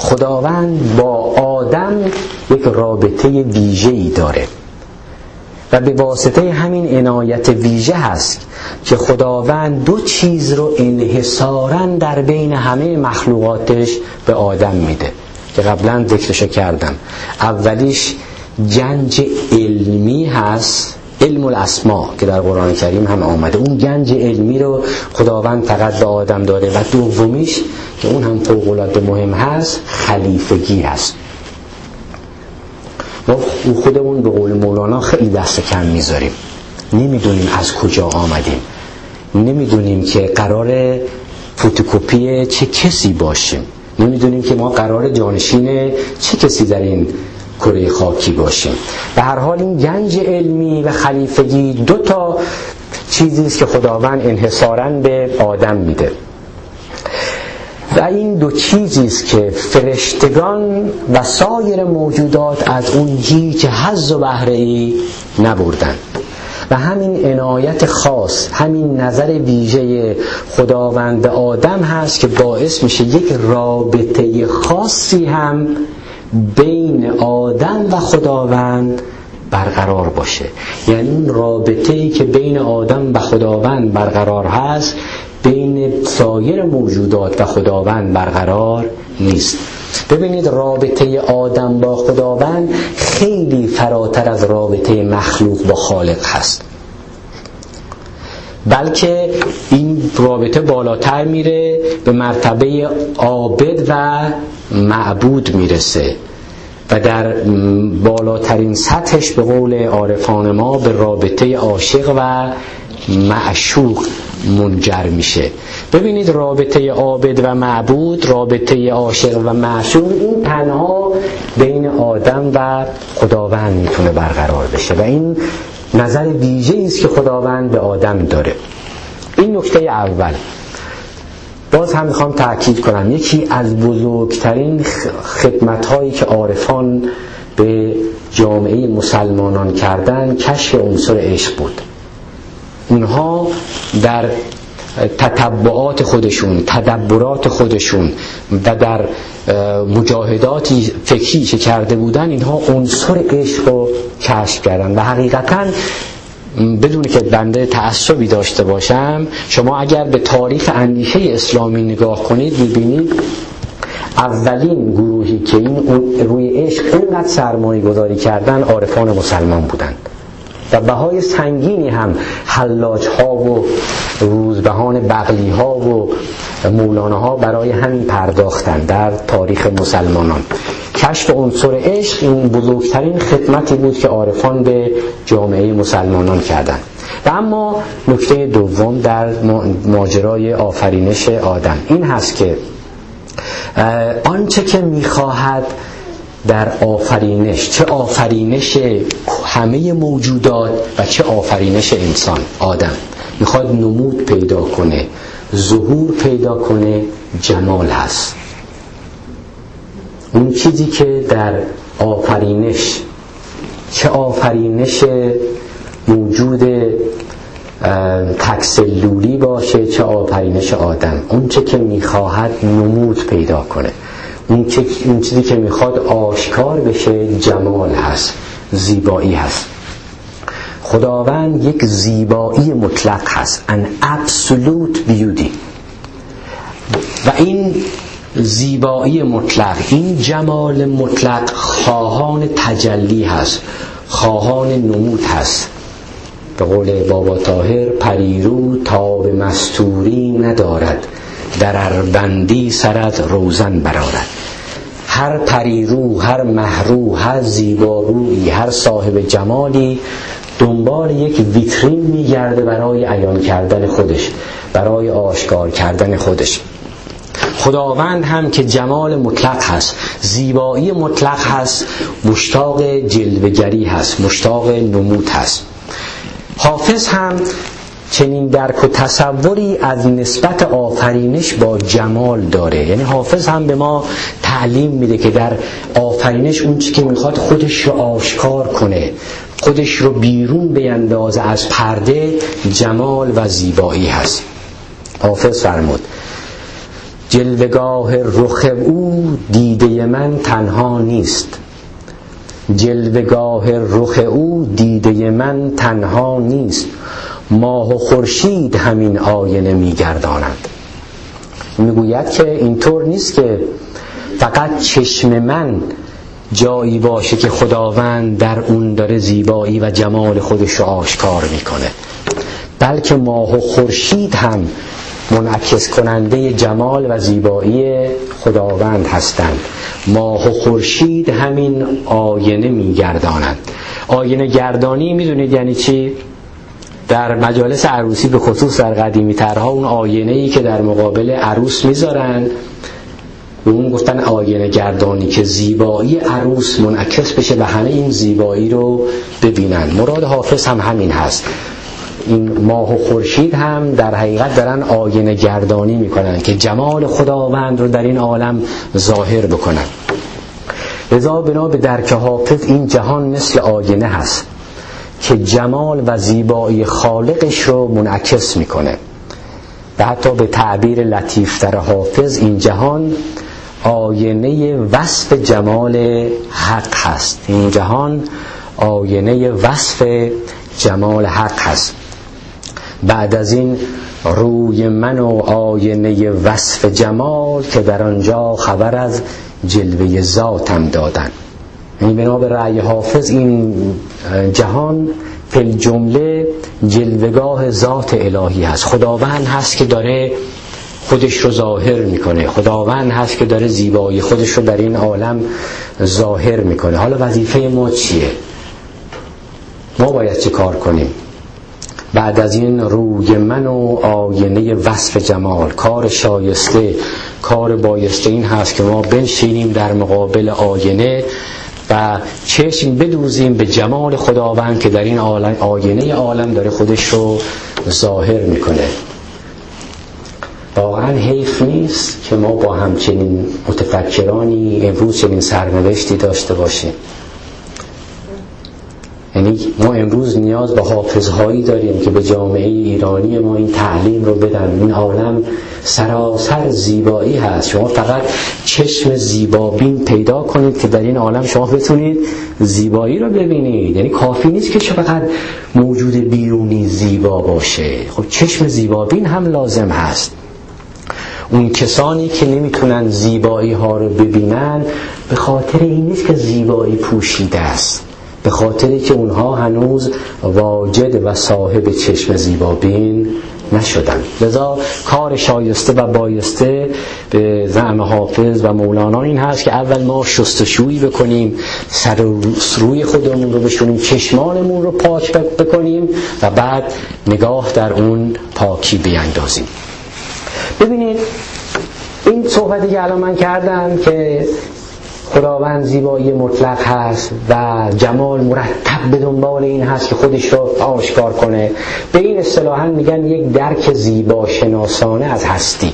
[SPEAKER 1] خداوند با آدم یک رابطه ویژه‌ای داره و به واسطه همین عنایت ویژه هست که خداوند دو چیز رو انحصاراً در بین همه مخلوقاتش به آدم میده که قبلا ذکرشو کردم. اولیش گنج علمی هست، علم الاسماء که در قرآن کریم هم آمده. اون گنج علمی رو خداوند فقط به آدم داده. و دومیش که اون هم فوق‌العاده مهم هست، خلیفگی هست. ما خودمون به قول مولانا خیلی دست کم میذاریم، نمیدونیم از کجا آمدیم، نمیدونیم که قرار فتوکپی چه کسی باشیم، نمیدونیم که ما قرار جانشین چه کسی در این کره خاکی باشیم. به هر حال این گنج علمی و خلیفگی دو تا چیزی است که خداوند انحصاراً به آدم میده و این دو چیزی است که فرشتگان و سایر موجودات از اون هیچ حظ و بهره‌ای نبردن. و همین عنایت خاص، همین نظر ویژه خداوند به آدم هست که باعث میشه یک رابطه خاصی هم بین آدم و خداوند برقرار باشه. یعنی اون رابطه‌ای که بین آدم و خداوند برقرار هست بین سایر موجودات و خداوند برقرار نیست. ببینید رابطه آدم با خداوند خیلی فراتر از رابطه مخلوق با خالق هست، بلکه این رابطه بالاتر میره، به مرتبه عابد و معبود میرسه و در بالاترین سطحش به قول عارفان ما به رابطه عاشق و معشوق منجر میشه. ببینید رابطه عابد و معبود، رابطه عاشق و معشوق، این تنها بین آدم و خداوند میتونه برقرار بشه و این نظر ویژه‌ای است که خداوند به آدم داره. این نکته اول. باز هم میخوام تأکید کنم یکی از بزرگترین خدمت‌هایی که عارفان به جامعه مسلمانان کردن کشف عنصر عشق بود. اونها در تتبعات خودشون، تدبرات خودشون و در مجاهداتی فکری که کرده بودن اینها عنصر عشق رو کشف کردن و حقیقتاً بدون که بنده تعصبی داشته باشم، شما اگر به تاریخ اندیشه اسلامی نگاه کنید می‌بینید اولین گروهی که این روی عشق اینقدر سرمایه گذاری کردن عارفان مسلمان بودند و بهای سنگینی هم حلاج ها و روزبهان بغلی ها و مولانا ها برای همین پرداختن در تاریخ مسلمانان. کشف عنصر عشق این بزرگترین خدمتی بود که عارفان به جامعه مسلمانان کردند. و اما نکته دوم در ماجرای آفرینش آدم این هست که آنچه که میخواهد در آفرینش، چه آفرینش همه موجودات و چه آفرینش انسان آدم، میخواد نمود پیدا کنه، ظهور پیدا کنه، جمال هست. اون چیزی که در آفرینش، چه آفرینش موجود تکسلولی باشه چه آفرینش آدم، اون چه که میخواهد نمود پیدا کنه، اون, که اون چیزی که میخواد آشکار بشه جمال هست، زیبایی هست. خداوند یک زیبایی مطلق هست، an absolute beauty. و این زیبایی مطلق، این جمال مطلق خواهان تجلی هست، خواهان نمود هست. به قول بابا طاهر پریرو تا به مستوری ندارد، در اربندی سرت روزن برآرد. هر پریرو، هر مهرو، هر زیبارویی، هر صاحب جمالی دنبال یک ویترین میگرده برای عیان کردن خودش، برای آشکار کردن خودش. خداوند هم که جمال مطلق هست، زیبایی مطلق هست، مشتاق جلوه‌گری هست، مشتاق نمود هست. حافظ هم چنین درک و تصوری از نسبت آفرینش با جمال داره. یعنی حافظ هم به ما تعلیم میده که در آفرینش اون چی که میخواد خودش رو آشکار کنه، خودش رو بیرون بیندازه از پرده، جمال و زیبایی هست. حافظ فرمود جلوگاه رخ او دیده من تنها نیست، جلوگاه رخ او دیده من تنها نیست، ماه و خورشید همین آینه میگردانند. میگوید که اینطور نیست که فقط چشم من جایی باشه که خداوند در اون داره زیبایی و جمال خودش رو آشکار میکنه، بلکه ماه و خورشید هم منعکس کننده جمال و زیبایی خداوند هستند. ماه و خورشید همین آینه میگردانند. آینه گردانی میدونید یعنی چی؟ در مجالس عروسی به خصوص در قدیمی ترها اون آینه‌ای که در مقابل عروس میذارن اون گفتن آینه گردانی، که زیبایی عروس منعکس بشه و همه این زیبایی رو ببینن. مراد حافظ هم همین هست. این ماه و خورشید هم در حقیقت دارن آینه گردانی میکنن که جمال خداوند رو در این عالم ظاهر بکنن. لذا بنا به درک حافظ این جهان مثل آینه هست که جمال و زیبایی خالقش رو منعکس میکنه. و حتی به تعبیر لطیفتر حافظ این جهان آینه وصف جمال حق هست. این جهان آینه وصف جمال حق هست. بعد از این روی من و آینه وصف جمال، که در آنجا خبر از جلوه ذاتم دادن. یعنی بنا به رأی حافظ این جهان فی جمله جلوگاه ذات الهی هست. خداوند هست که داره خودش رو ظاهر میکنه، خداوند هست که داره زیبایی خودش رو در این عالم ظاهر میکنه. حالا وظیفه ما چیه؟ ما باید چه کار کنیم؟ بعد از این روی من و آینه وصف جمال، کار شایسته، کار بایسته این هست که ما بنشینیم در مقابل آینه و چشم بدوزیم به جمال خداوند که در این عالم آینه عالم داره خودش رو ظاهر میکنه. واقعا حیف نیست که ما با همچنین متفکرانی امروز چنین سرنوشتی داشته باشیم. یعنی ما امروز نیاز به حافظهایی داریم که به جامعه ایرانی ما این تعلیم رو بدن. این عالم سراسر زیبایی هست، شما فقط چشم زیبابین پیدا کنید که در این عالم شما بتونید زیبایی رو ببینید. یعنی کافی نیست که فقط موجود بیرونی زیبا باشه، خب چشم زیبابین هم لازم هست. اون کسانی که نمیتونن زیبایی ها رو ببینن به خاطر این نیست که زیبایی پوشیده است، به خاطری که اونها هنوز واجد و صاحب چشم زیبابین نشدن. لذا کار شایسته و بایسته به زعم حافظ و مولانا این هست که اول ما شستشویی بکنیم، سر روی خودمون رو بشونیم، چشمانمون رو پاک بکنیم و بعد نگاه در اون پاکی بیندازیم. ببینید این صحبتی که الان من کردم که خداوند زیبایی مطلق هست و جمال مرتب به دنبال این هست که خودش رو آشکار کنه، به این اصطلاحاً میگن یک درک زیبا شناسانه از هستی.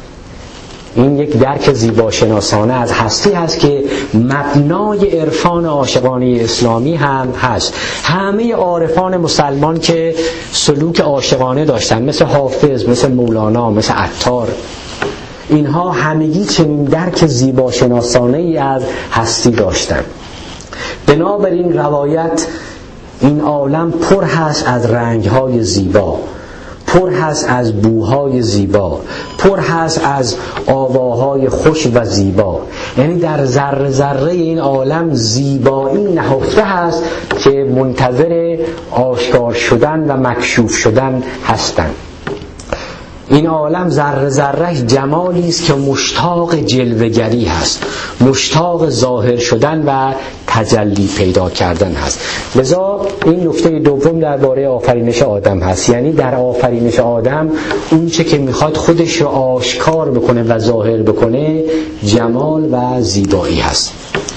[SPEAKER 1] این یک درک زیبا شناسانه از هستی هست که مبنای عرفان عاشقانه اسلامی هم هست. همه عارفان مسلمان که سلوک عاشقانه داشتن، مثل حافظ، مثل مولانا، مثل عطار، اینها همگی چنین درک زیبا شناسانه ای از هستی داشتند. بنابراین روایت این عالم پر هست از رنگ‌های زیبا، پر هست از بوهای زیبا، پر هست از آواهای خوش و زیبا. یعنی در ذره ذره این عالم زیبایی نهفته هست که منتظر آشکار شدن و مکشوف شدن هستند. این عالم ذره ذره جمالی است که مشتاق جلوه‌گری هست، مشتاق ظاهر شدن و تجلی پیدا کردن هست. لذا این نکته دوم درباره آفرینش آدم هست. یعنی در آفرینش آدم اون چه که میخواد خودش رو آشکار بکنه و ظاهر بکنه جمال و زیبایی هست.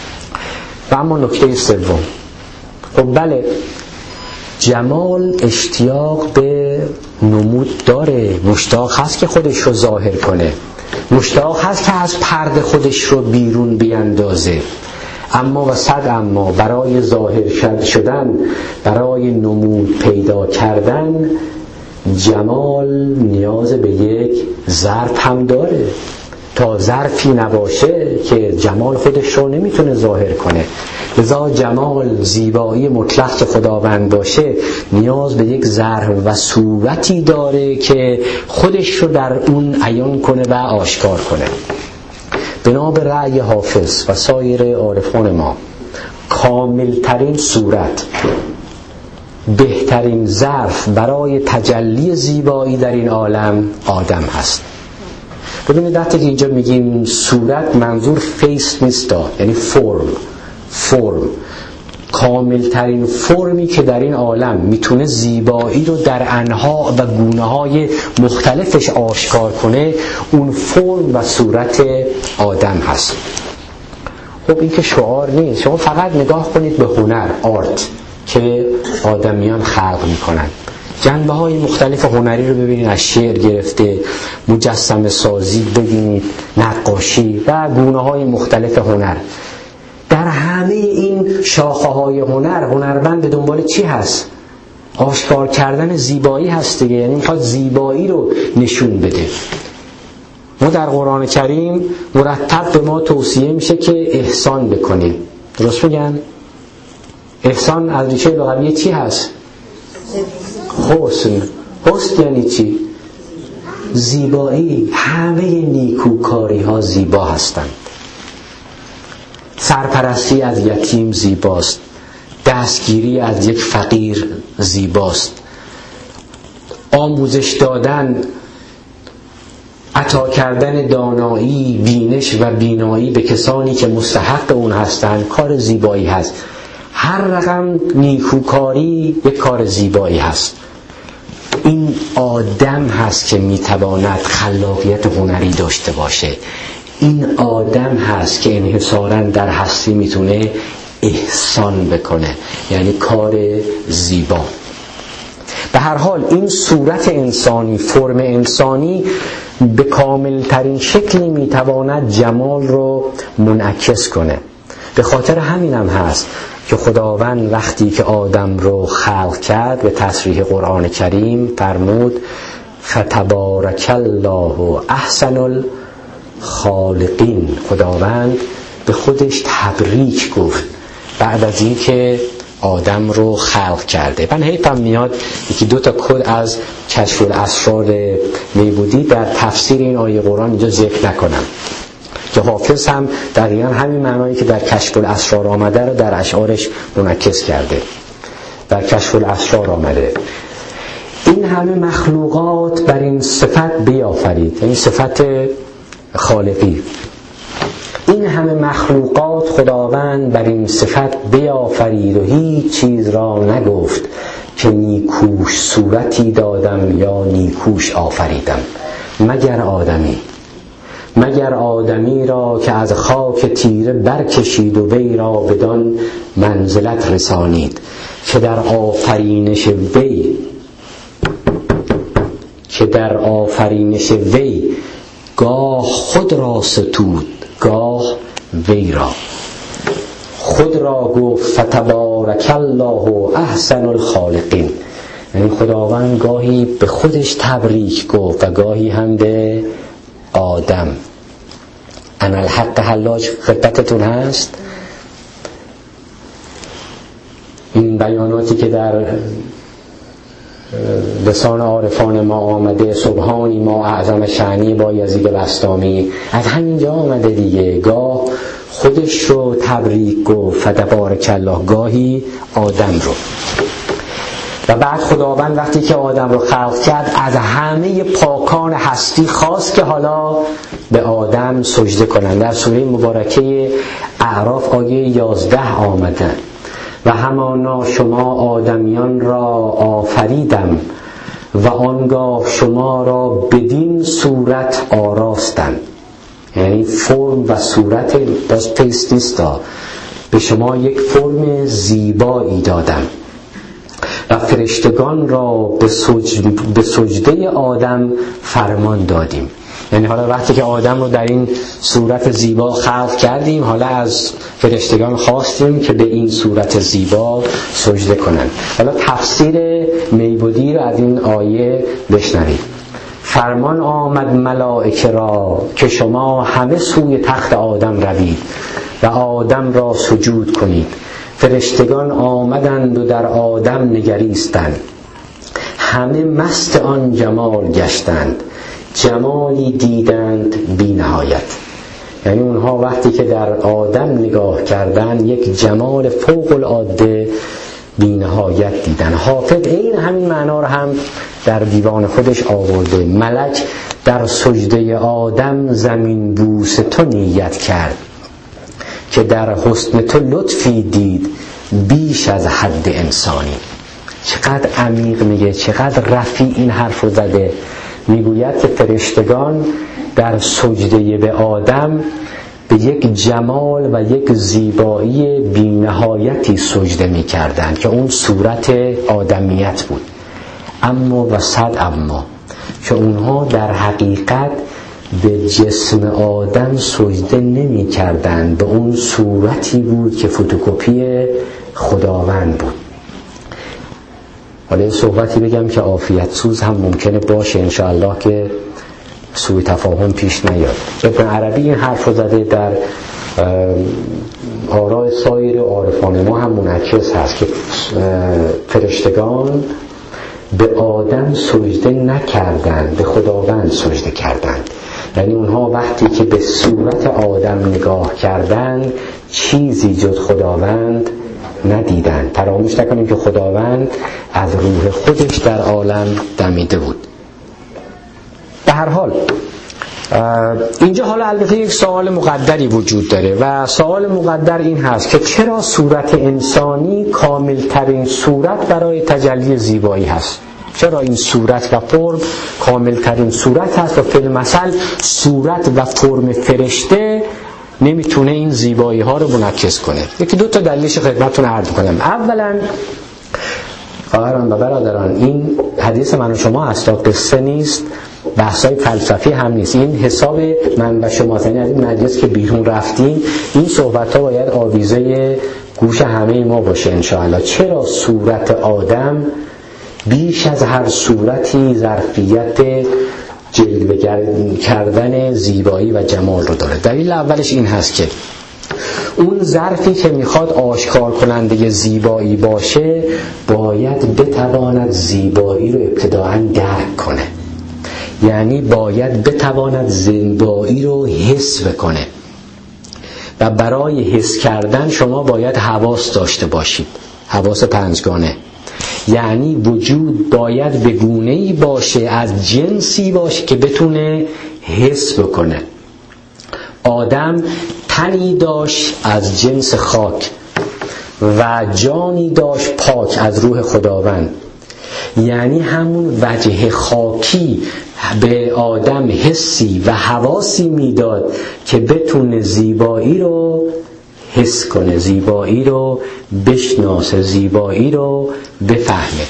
[SPEAKER 1] و اما نکته سوم، خب بله جمال اشتیاق به نمود داره، مشتاق هست که خودش رو ظاهر کنه، مشتاق هست که از پرده خودش رو بیرون بیندازه، اما و صد اما برای ظاهر شدن، برای نمود پیدا کردن جمال نیاز به یک ظرف هم داره. تا ظرفی نباشه که جمال خودش رو نمیتونه ظاهر کنه. لذا جمال، زیبایی مطلق که خداوند باشه نیاز به یک ظرف و صورتی داره که خودش رو در اون عیان کنه و آشکار کنه. بنا به رأی حافظ و سایر عارفان ما کاملترین صورت، بهترین ظرف برای تجلی زیبایی در این عالم آدم هست. ببینید وقتی که اینجا میگیم صورت، منظور فیس نیست، یعنی فرم. فرم کاملترین فرمی که در این عالم میتونه زیبایی رو در انواع و گونه‌های مختلفش آشکار کنه، اون فرم و صورت آدم هست. خب این که شعار نیست، شما فقط نگاه کنید به هنر، آرت که آدمیان خلق میکنن. جنبه های مختلف هنری رو ببینید، از شعر گرفته، مجسمه سازی ببینید، نقاشی و گونه های مختلف هنر. در همه این شاخه های هنر، هنرمند به دنبال چی هست؟ آشکار کردن زیبایی هست دیگه، یعنی میخواد زیبایی رو نشون بده. ما در قرآن کریم مرتب به ما توصیه میشه که احسان بکنیم. درست میگن؟ احسان از ریشه لغوی چی هست؟ حسن. حسن یعنی چی؟ زیبایی. همه نیکوکاری ها زیبا هستند. سرپرستی از یتیم زیباست، دستگیری از یک فقیر زیباست، آموزش دادن، عطا کردن دانایی، بینش و بینایی به کسانی که مستحق اون هستند کار زیبایی هست. هر رقم نیکوکاری یک کار زیبایی هست. این آدم هست که میتواند خلاقیت هنری داشته باشه. این آدم هست که انحصاراً در هستی میتونه احسان بکنه، یعنی کار زیبا. به هر حال این صورت انسانی، فرم انسانی به کامل ترین شکلی میتواند جمال رو منعکس کنه. به خاطر همین هم هست که خداوند وقتی که آدم رو خلق کرد به تصریح قرآن کریم فرمود فتبارک الله احسن الخالقین. خداوند به خودش تبریک گفت بعد از این که آدم رو خلق کرده. من حیفم میاد یکی دو تا کد از کشف الاسرار میبودی در تفسیر این آیه قرآن اینجا ذکر نکنم که حافظ هم دقیقا همین معنایی که در کشف الاسرار آمده رو در اشعارش منعکس کرده. در کشف الاسرار آمده این همه مخلوقات بر این صفت بیافرید، یعنی صفت خالقی. این همه مخلوقات خداوند بر این صفت بیافرید و هیچ چیز را نگفت که نیکوش صورتی دادم یا نیکوش آفریدم مگر آدمی. مگر آدمی را که از خاک تیره برکشید و وی را بدان منزلت رسانید که در آفرینش وی که در آفرینش وی گاه خود را ستود گاه وی را. خود را گفت فتبارک الله احسن الخالقین، یعنی خداوند گاهی به خودش تبریک گفت و گاهی هم به آدم. انا الحق حلاج خدمتتون هست. این بیاناتی که در لسان عارفان ما آمده، سبحانی ما اعظم شأنی بایزید بسطامی، از همینجا آمده دیگه. گاه خودش رو تبریک گفت فتبارک الله، گاهی آدم رو. و بعد خداوند وقتی که آدم رو خلق کرد از همه پاکان هستی خواست که حالا به آدم سجده کنند. در سوره مبارکه اعراف آیه یازده آمده و همانا شما آدمیان را آفریدم و آنگاه شما را بدین صورت آراستم. یعنی فرم و صورت باز پیست نیستا، به شما یک فرم زیبایی دادم و فرشتگان را به, سج... به سجده آدم فرمان دادیم. یعنی حالا وقتی که آدم رو در این صورت زیبا خلق کردیم، حالا از فرشتگان خواستیم که به این صورت زیبا سجده کنند. حالا تفسیر میبودی رو از این آیه بشنوید. فرمان آمد ملائکه را که شما همه سوی تخت آدم روید و آدم را سجود کنید. فرشتگان آمدند و در آدم نگریستند، همه مست آن جمال گشتند، جمالی دیدند بی نهایت. یعنی اونها وقتی که در آدم نگاه کردند یک جمال فوق العاده بی نهایت دیدن. حافظ این همین معنا رو هم در دیوان خودش آورده. ملک در سجده آدم زمین بوس تو نیت کرد، که در حسن تو لطفی دید بیش از حد انسانی. چقدر عمیق میگه، چقدر رفیع این حرف رو زده. میگوید که فرشتگان در سجده به آدم به یک جمال و یک زیبایی بی نهایتی سجده می کردند که اون صورت آدمیت بود. اما و صد اما که اونها در حقیقت به جسم آدم سجده نمی کردند، به اون صورتی بود که فتوکپی خداوند بود. حالا صحبتی بگم که عافیت سوز هم ممکنه باشه انشاءالله که سوء تفاهم پیش نیاد. ابن عربی این حرف رو زده، در آراء سایر عارفان ما هم منعکس هست که فرشتگان به آدم سجده نکردند، به خداوند سجده کردند. یعنی اونها وقتی که به صورت آدم نگاه کردند چیزی جز خداوند ندیدند. فراموش نکنیم که خداوند از روح خودش در عالم دمیده بود. به هر حال اینجا حالا البته یک سوال مقدری وجود داره و سوال مقدر این هست که چرا صورت انسانی کاملترین صورت برای تجلی زیبایی هست؟ چرا این صورت و فرم کاملترین صورت هست و فی المثل صورت و فرم فرشته نمیتونه این زیبایی ها رو منعکس کنه؟ یکی دو تا دلیلش خدمتتون عرض کنم. اولا خواهران و برادران، این حدیث من و شما اصلا قصه نیست، بحثای فلسفی هم نیست. این حساب من و شما، یعنی از این مجلس که بیرون رفتیم این صحبت ها باید آویزه گوش همه ما باشه انشاءالله. چرا صورت آدم بیش از هر صورتی ظرفیت جلوه کردن زیبایی و جمال رو داره؟ دلیل اولش این هست که اون ظرفی که میخواد آشکار کننده زیبایی باشه باید بتواند زیبایی رو ابتداعاً درک کنه، یعنی باید بتواند زیبایی رو حس بکنه و برای حس کردن شما باید حواس داشته باشید، حواس پنجگانه. یعنی وجود باید به گونه‌ای باشه، از جنسی باشه که بتونه حس بکنه. آدم تنی داشت از جنس خاک و جانی داشت پاک از روح خداوند، یعنی همون وجه خاکی به آدم حسی و حواسی میداد که بتونه زیبایی رو حس کنه، زیبایی رو بشناسه، زیبایی رو بفهمه.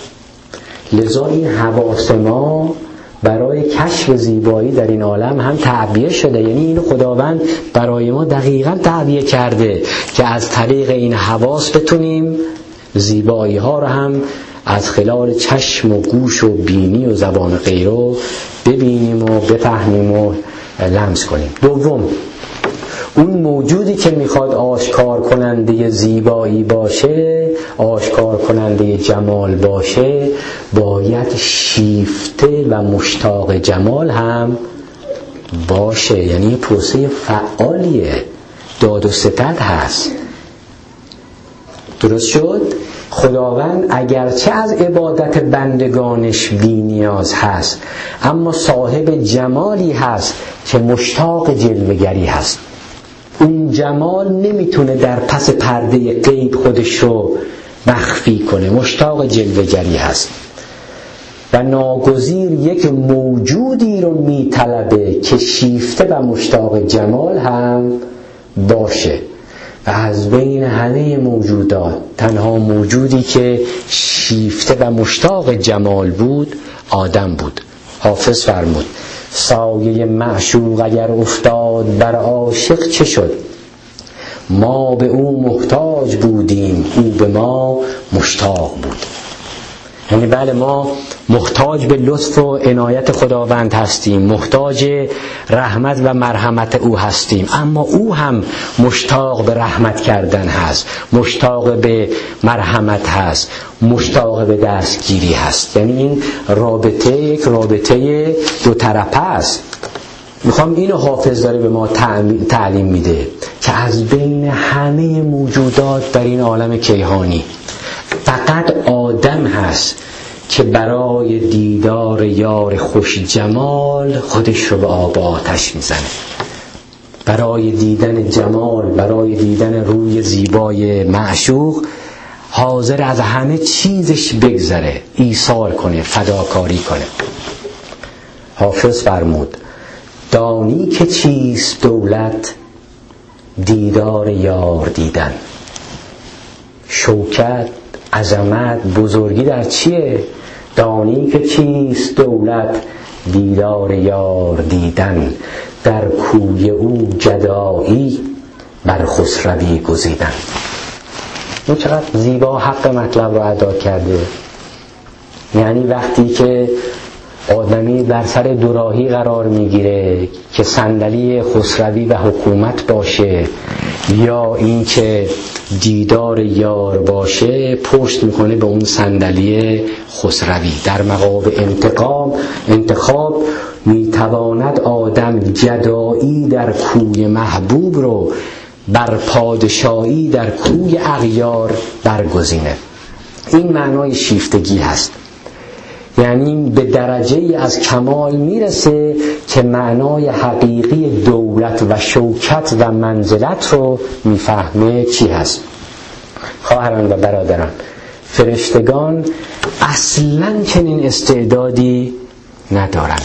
[SPEAKER 1] لذا این حواس ما برای کشف زیبایی در این عالم هم تعبیه شده. یعنی این خداوند برای ما دقیقاً تعبیه کرده که از طریق این حواس بتونیم زیبایی ها رو هم از خلال چشم و گوش و بینی و زبان غیره ببینیم و بفهمیم و لمس کنیم. دوم، اون موجودی که میخواد آشکار کننده زیبایی باشه، آشکار کننده جمال باشه، باید شیفته و مشتاق جمال هم باشه. یعنی پروسه فعالیه، داد و ستد هست. درست شد؟ خداوند اگرچه از عبادت بندگانش بی نیاز هست، اما صاحب جمالی هست که مشتاق جلوه‌گری هست. اون جمال نمیتونه در پس پرده غیب خودش رو مخفی کنه، مشتاق جلوه‌گری هست و ناگزیر یک موجودی رو میطلبه که شیفته و مشتاق جمال هم باشه. و از بین همه موجودات تنها موجودی که شیفته و مشتاق جمال بود آدم بود. حافظ فرمود سایه معشوق اگر افتاد بر عاشق چه شد؟ ما به او محتاج بودیم، او به ما مشتاق بود. یعنی بله ما محتاج به لطف و عنایت خداوند هستیم، محتاج رحمت و مرحمت او هستیم، اما او هم مشتاق به رحمت کردن هست، مشتاق به مرحمت هست، مشتاق به دستگیری هست. یعنی این رابطه یک رابطه دو طرفه است. میخوام اینو حافظ داره به ما تعلیم میده که از بین همه موجودات در این عالم کیهانی فقط آدم هست که برای دیدار یار خوش جمال خودش رو به آب و آتش میزنه. برای دیدن جمال، برای دیدن روی زیبای معشوق حاضر از همه چیزش بگذره، ایثار کنه، فداکاری کنه. حافظ فرمود دانی که چیست دولت، دیدار یار دیدن. شوکت، عظمت، بزرگی در چیه؟ دانی که چیست دولت، دیدار یار دیدن. در کوی او جدایی، بر خسروی گزیدن. این چقدر زیبا حق مطلب رو ادا کرده. یعنی وقتی که آدمی در سر دوراهی قرار میگیره که صندلی خسروی و حکومت باشه یا این که دیدار یار باشه، پشت میکنه به اون صندلی خسروی. در مقام انتقام انتخاب میتواند آدم جدایی در کوی محبوب رو بر پادشاهی در کوی اغیار برگزینه. این معنای شیفتگی هست. یعنی به درجه از کمال میرسه که معنای حقیقی دولت و شوکت و منزلت رو میفهمه چی هست. خواهران و برادران، فرشتگان اصلاً چنین استعدادی ندارند.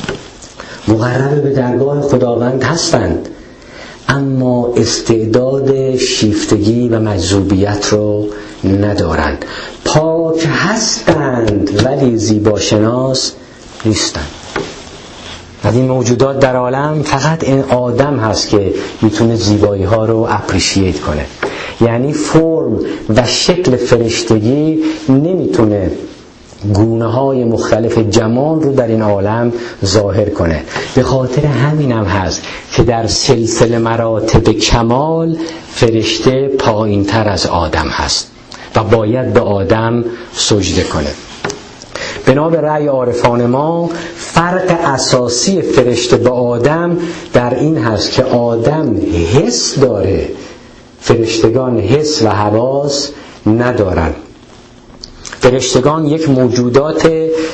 [SPEAKER 1] مقرب به درگاه خداوند هستند، اما استعداد شیفتگی و مجذوبیت رو ندارند. پاک هستند ولی زیباشناس نیستند. از این موجودات در عالم فقط این آدم هست که میتونه زیبایی ها رو اپریشییت کنه. یعنی فرم و شکل فرشتگی نمیتونه گونه های مختلف جمال رو در این عالم ظاهر کنه. به خاطر همینم هست که در سلسله مراتب کمال فرشته پایین تر از آدم هست و باید به آدم سجده کنه. بنا به رأی عارفان ما فرق اساسی فرشته با آدم در این هست که آدم حس داره، فرشتگان حس و حواس ندارند. فرشتگان یک موجودات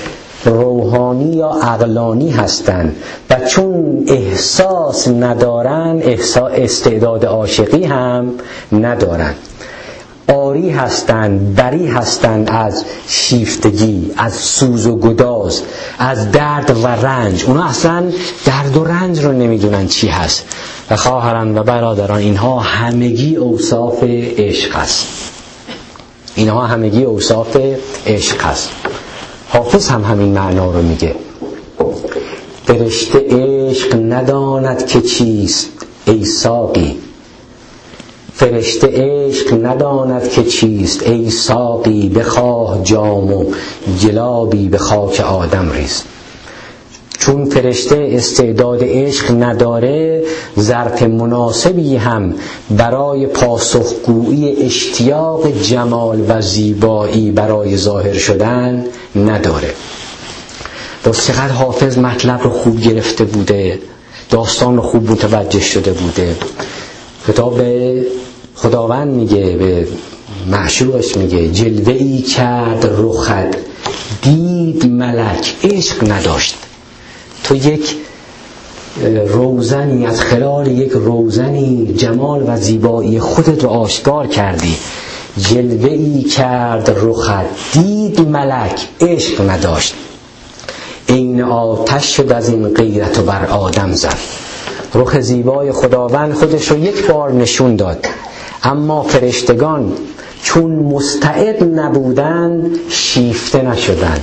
[SPEAKER 1] روحانی یا عقلانی هستند و چون احساس ندارن، احساس استعداد عاشقی هم ندارن. آری هستند، بری هستند از شیفتگی، از سوز و گداز، از درد و رنج. اونا اصلا درد و رنج رو نمیدونن چی هست. و خواهران و برادران، اینها همگی اوصاف عشق است. اینها همگی اوصاف عشق است. حافظ هم همین معنا رو میگه. فرشته عشق نداند که چیست ای ساقی، فرشته عشق نداند که چیست ای ساقی، بخواه جام و جلابی به خاک آدم ریز. چون فرشته استعداد عشق نداره، ظرف مناسبی هم برای پاسخگویی اشتیاق جمال و زیبایی برای ظاهر شدن نداره. باز چقدر حافظ مطلب رو خوب گرفته بوده، داستان رو خوب متوجه شده بوده. خطاب به خداوند میگه، به معشوقش میگه جلوه ای کرد رخت دید ملک، عشق نداشت. تو یک روزنی از خلال یک روزنی جمال و زیبایی خودت رو آشکار کردی. جلوه ای کرد رخت دید ملک، عشق نداشت. عین آتش شد از این غیرت و بر آدم زد. رخ زیبای خداوند خودش رو یک بار نشون داد، اما فرشتگان چون مستعد نبودن شیفته نشدن،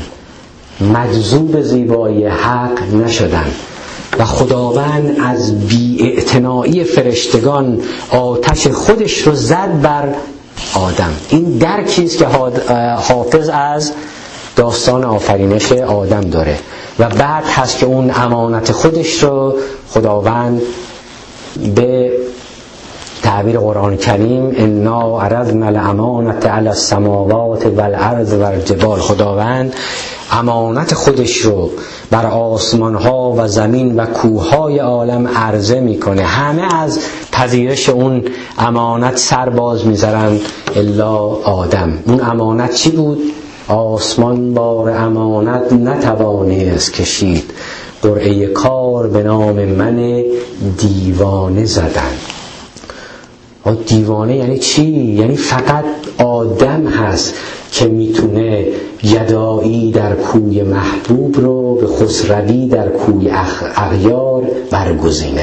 [SPEAKER 1] مجذوب زیبایی حق نشدن و خداوند از بی‌اعتنایی فرشتگان آتش خودش رو زد بر آدم. این درکیست که حافظ از داستان آفرینش آدم داره و بعد هست که اون امانت خودش رو خداوند به تعبیر قرآن کریم انا عرضنا الامانة علی السماوات والارض والجبال، خداوند امانت خودش رو بر آسمان ها و زمین و کوه های عالم عرضه میکنه. همه از پذیرش اون امانت سر باز میذارن الا آدم. اون امانت چی بود؟ آسمان بار امانت نتوانست کشید، قرعه کار به نام من دیوانه زدن. دیوانه یعنی چی؟ یعنی فقط آدم هست که میتونه گدایی در کوی محبوب رو به خسروی در کوی اغیار برگزینه.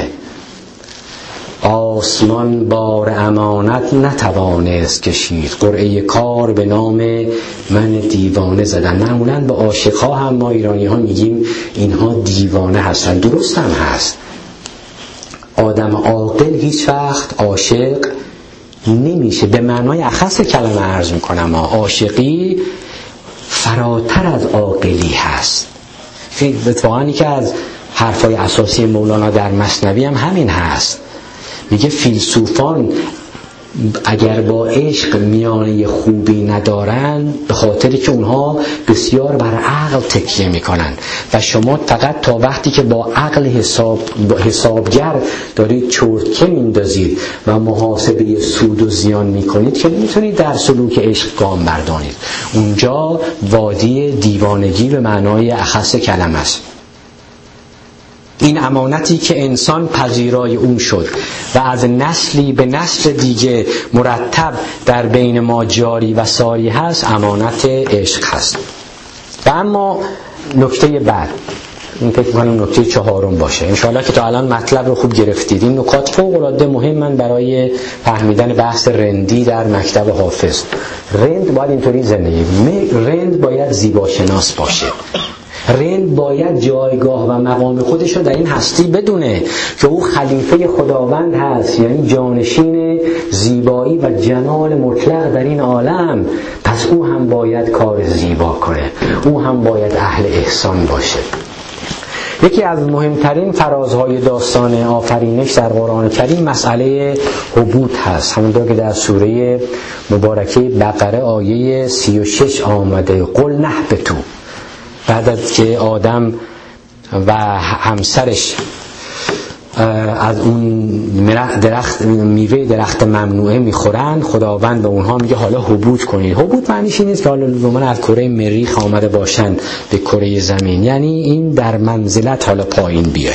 [SPEAKER 1] آسمان بار امانت نتوانست کشید، قرعه کار به نام من دیوانه زدن. معمولاً به عاشق‌ها هم ما ایرانی ها میگیم اینها دیوانه هستن. درست هم هست. آدم عاقل هیچ وقت عاشق نمیشه. به معنای اخص کلمه عرض میکنم، عاشقی فراتر از عاقلی هست. اتفاقاً که از حرفای اساسی مولانا در مثنوی هم همین هست. میگه فیلسوفان اگر با عشق میانه خوبی ندارن به خاطری که اونها بسیار بر عقل تکیه میکنن و شما فقط تا وقتی که با عقل حساب حسابگر دارید چرتکه میندازید و محاسبه سود و زیان میکنید که نمیتونید در سلوک عشق گام بردارید. اونجا وادی دیوانگی به معنای اخص کلمه است. این امانتی که انسان پذیرای اون شد و از نسلی به نسل دیگه مرتب در بین ما جاری و ساری هست، امانت عشق هست. و اما نکته بعد، این فکر می‌کنم نکته چهارم باشه. انشاءالله که تا الان مطلب رو خوب گرفتید. این نکات فوق‌العاده مهمن برای فهمیدن بحث رندی در مکتب حافظ. رند باید اینطوری زندگی، رند باید زیباشناس باشه. رند باید جایگاه و مقام خودش رو در این هستی بدونه که او خلیفه خداوند هست، یعنی جانشین زیبایی و جمال مطلق در این عالم. پس او هم باید کار زیبا کنه، او هم باید اهل احسان باشه. یکی از مهمترین فرازهای داستان آفرینش در قرآن کریم مسئله هبوط هست، همونطور که در سوره مبارکه بقره آیه سی و شش آمده. قل نهبطوا، بعد از که آدم و همسرش از اون درخت میوه درخت ممنوعه میخورن، خداوند به اونها میگه حالا هبوط کنید. هبوط معنیش این نیست که حالا لزوما از کره مریخ آمده باشن به کره زمین، یعنی این در منزلت حالا پایین بیای.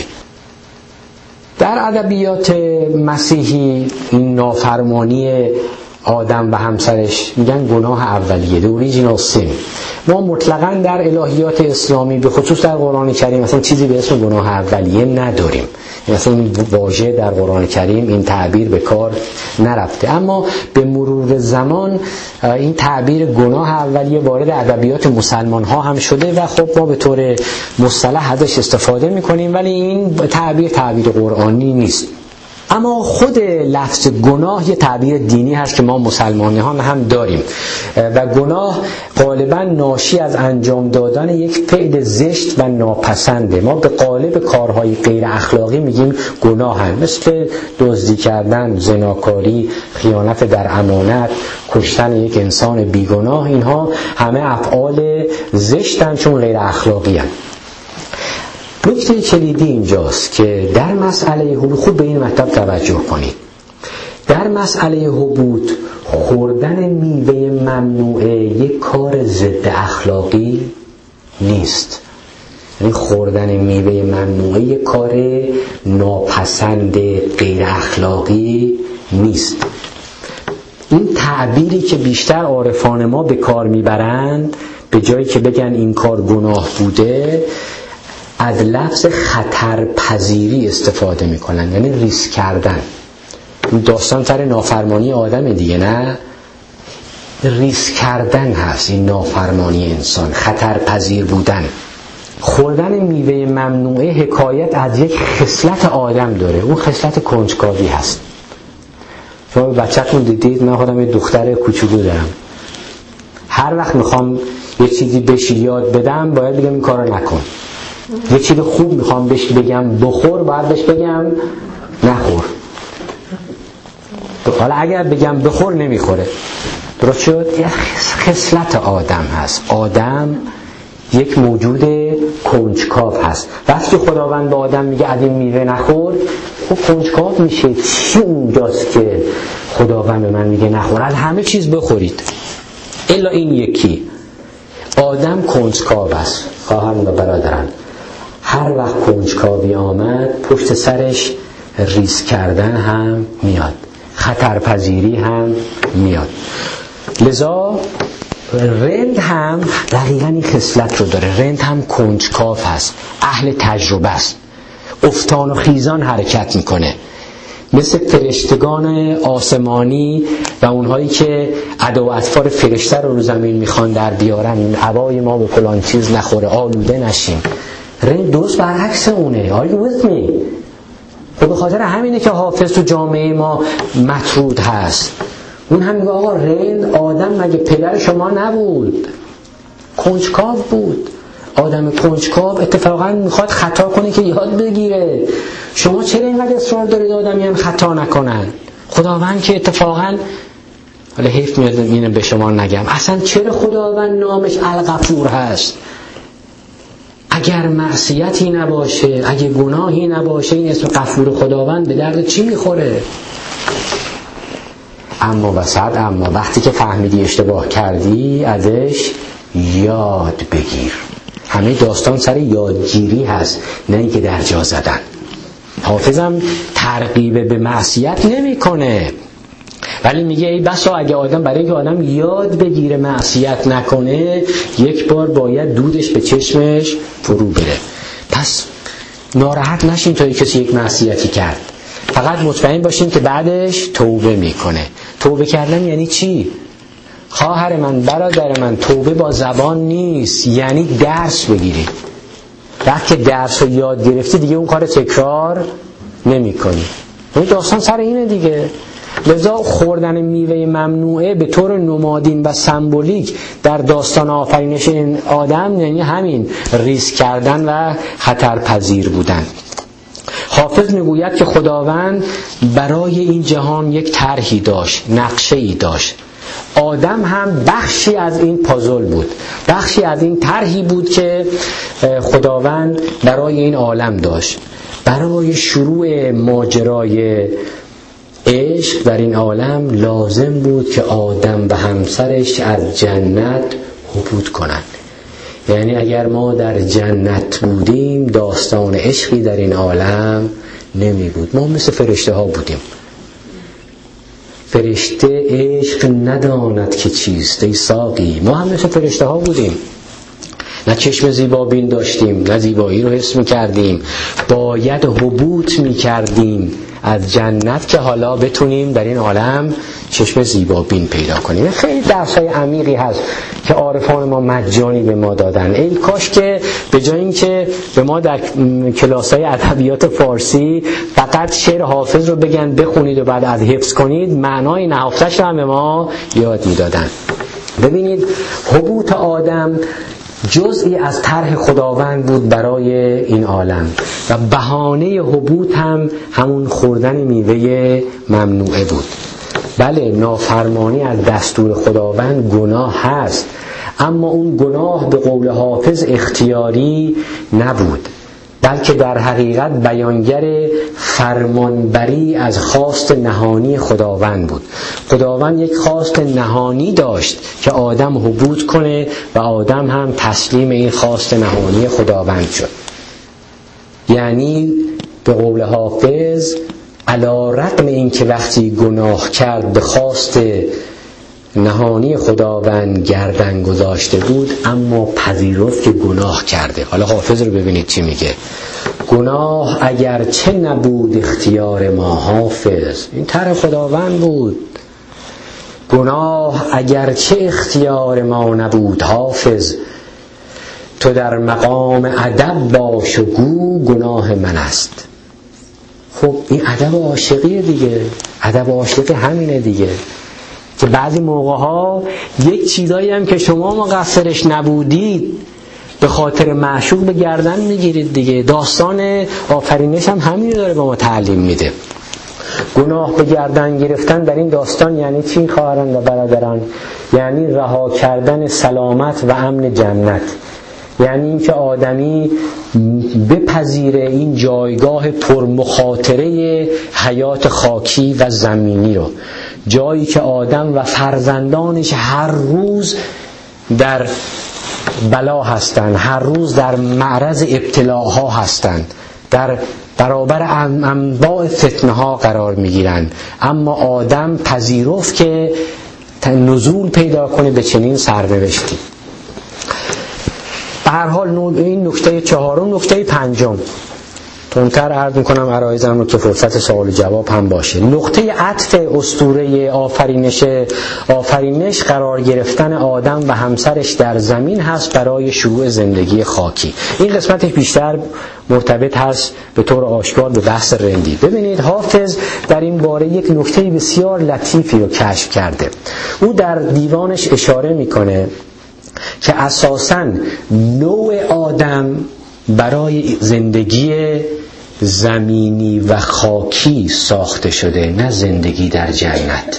[SPEAKER 1] در ادبیات مسیحی این نافرمانی آدم و همسرش میگن گناه اولیه، the original sin. ما مطلقاً در الهیات اسلامی به خصوص در قرآن کریم مثلا چیزی به اسم گناه اولیه نداریم. مثلا این واژه در قرآن کریم این تعبیر به کار نرفته، اما به مرور زمان این تعبیر گناه اولیه وارد ادبیات مسلمان ها هم شده و خب ما به طور مصطلح ازش استفاده میکنیم، ولی این تعبیر تعبیر قرآنی نیست. اما خود لفظ گناه یه تعبیر دینی هست که ما مسلمانان هم داریم و گناه غالبا ناشی از انجام دادن یک فعل زشت و ناپسنده. ما به قالب کارهای غیر اخلاقی میگیم گناه هست، مثل دزدی کردن، زناکاری، خیانت در امانت، کشتن یک انسان بیگناه. اینها همه افعال زشتن چون غیر اخلاقی هست. نکته کلیدی اینجاست که در مسئله هبوط، خوب به این مطلب توجه کنید، در مسئله هبوط خوردن میوه ممنوعه یک کار ضد اخلاقی نیست. یعنی خوردن میوه ممنوعه یک کار ناپسند غیر اخلاقی نیست. این تعبیری که بیشتر عارفان ما به کار میبرند به جایی که بگن این کار گناه بوده، از لفظ خطرپذیری استفاده میکنن، یعنی ریسک کردن. داستان سر نافرمانی آدم دیگه، نه؟ ریسک کردن هست این نافرمانی انسان، خطرپذیر بودن. خوردن میوه ممنوعه حکایت از یک خصلت آدم داره، اون خصلت کنجکاوی هست. شما بچه‌تون دیدید، من خودم یه دختر کوچولو دارم، هر وقت میخوام یه چیزی بهش یاد بدم باید بگم این کارو نکن. یه چیز خوب میخوام بهش بگم بخور، باید بهش بگم نخور. حالا اگر بگم بخور نمیخوره. درست شد؟ یه خصلت آدم هست. آدم یک موجود کنجکاو هست. وقتی خداوند به آدم میگه از این میوه نخور، خب کنجکاو میشه. چی اونجاست که خداوند به من میگه نخور؟ از همه چیز بخورید الا این یکی. آدم کنجکاو است. خواهران و برادران، هر وقت کنجکاوی آمد پشت سرش ریسک کردن هم میاد، خطرپذیری هم میاد. لذا رند هم دقیقاً این خصلت رو داره. رند هم کنجکاو هست، اهل تجربه است، افتان و خیزان حرکت میکنه، مثل فرشتگان آسمانی و اونهایی که ادا و اطفار فرشته رو رو زمین میخوان در بیارن. هوای ما به فلان چیز نخوره، آلوده نشیم. رند درست برعکس اونه. Are you with me؟ خب به خاطر همینه که حافظ تو جامعه ما مطرود هست. اون هم میگه آقا رند آدم مگه پدر شما نبود؟ کنجکاو بود. آدم کنجکاو اتفاقا میخواد خطا کنه که یاد بگیره. شما چرا اینقدر اصرار دارید آدمیان خطا نکنن؟ خداوند که اتفاقا، حالا حیف میاد اینو به شما نگم، اصلا چرا خداوند نامش الغفور هست؟ اگر معصیتی نباشه، اگه گناهی نباشه، این اسم غفور خداوند به درد چی میخوره؟ اما وسط اما وقتی که فهمیدی اشتباه کردی ازش یاد بگیر. همه داستان سر یادگیری هست، نه اینکه در جا زدن. حافظم ترغیب به معصیت نمی کنه، ولی میگه ای بسا اگه آدم برای اینکه آدم یاد بگیره معصیت نکنه، یک بار باید دودش به چشمش فرو بره. پس ناراحت نشین تا کسی یک معصیتی کرد، فقط مطمئن باشین که بعدش توبه میکنه. توبه کردن یعنی چی؟ خواهر من، برادر من، توبه با زبان نیست، یعنی درس بگیری. وقتی که درس رو یاد گرفتی دیگه اون کار تکرار نمی کنی. این داستان سر اینه دیگه. لذا خوردن میوه ممنوعه به طور نمادین و سمبولیک در داستان آفرینش این آدم یعنی همین ریسک کردن و خطرپذیر بودن. حافظ میگوید که خداوند برای این جهان یک طرحی داشت، نقشه‌ای داشت. آدم هم بخشی از این پازل بود، بخشی از این طرحی بود که خداوند برای این عالم داشت. برای شروع ماجرای عشق در این عالم لازم بود که آدم و همسرش از جنت هبوط کنند. یعنی اگر ما در جنت بودیم داستان عشقی در این عالم نمی بود. ما مثل فرشته ها بودیم. فرشته عشق نداند که چیست ای ساقی. ما هم مثل فرشته ها بودیم، نه چشم زیبابین داشتیم، نه زیبایی رو حس می کردیم. باید هبوط می کردیم از جنت که حالا بتونیم در این عالم چشم زیبابین پیدا کنیم. خیلی درس‌های عمیقی هست که عارفان ما مجانی به ما دادن. ای کاش که به جای اینکه به ما در کلاس‌های ادبیات فارسی فقط شعر حافظ رو بگن بخونید و بعد از حفظ کنید، معنای نهفته‌اش رو هم به ما یاد میدادن. ببینید هبوط آدم جزئی از طرح خداوند بود برای این عالم و بهانه هبوط هم همون خوردن میوه ممنوعه بود. بله، نافرمانی از دستور خداوند گناه هست، اما اون گناه به قول حافظ اختیاری نبود، بلکه در حقیقت بیانگر فرمانبری از خواست نهانی خداوند بود. خداوند یک خواست نهانی داشت که آدم هبوط کنه و آدم هم تسلیم این خواست نهانی خداوند شد. یعنی به قول حافظ علی رغم این که وقتی گناه کرد به خواست نهانی خداوند گردن گذاشته بود، اما پذیرفت که گناه کرده. حالا حافظ رو ببینید چی میگه. گناه اگر چه نبود اختیار ما حافظ. این طرح خداوند بود. گناه اگر چه اختیار ما نبود حافظ، تو در مقام ادب باش و گو گناه من است. خب این ادب عاشقیه دیگه، ادب عاشقی همینه دیگه. که بعضی موقع‌ها یک چیزایی هم که شما مقصرش نبودید به خاطر معشوق به گردن میگیرید دیگه. داستان آفرینش هم همین داره به ما تعلیم میده. گناه به گردن گرفتن در این داستان یعنی چی خواهران و برادران؟ یعنی رها کردن سلامت و امن جنت. یعنی این که آدمی بپذیره این جایگاه پرمخاطره حیات خاکی و زمینی رو، جایی که آدم و فرزندانش هر روز در بلا هستند، هر روز در معرض ابتلاها هستند، در برابر انواع فتنه ها قرار میگیرند، اما آدم پذیرفت که نزول پیدا کنه به چنین سرنوشتی. به هر حال این نکته چهارم. نکته پنجم تونتر عرض میکنم عرایزم رو که فرصت سوال و جواب هم باشه. نقطه عطف اسطوره آفرینش آفرینش قرار گرفتن آدم و همسرش در زمین هست برای شروع زندگی خاکی. این قسمتش بیشتر مرتبط هست به طور آشکار به بحث رندی. ببینید حافظ در این باره یک نکته بسیار لطیفی رو کشف کرده. او در دیوانش اشاره میکنه که اساساً نوع آدم برای زندگی زمینی و خاکی ساخته شده، نه زندگی در جنت.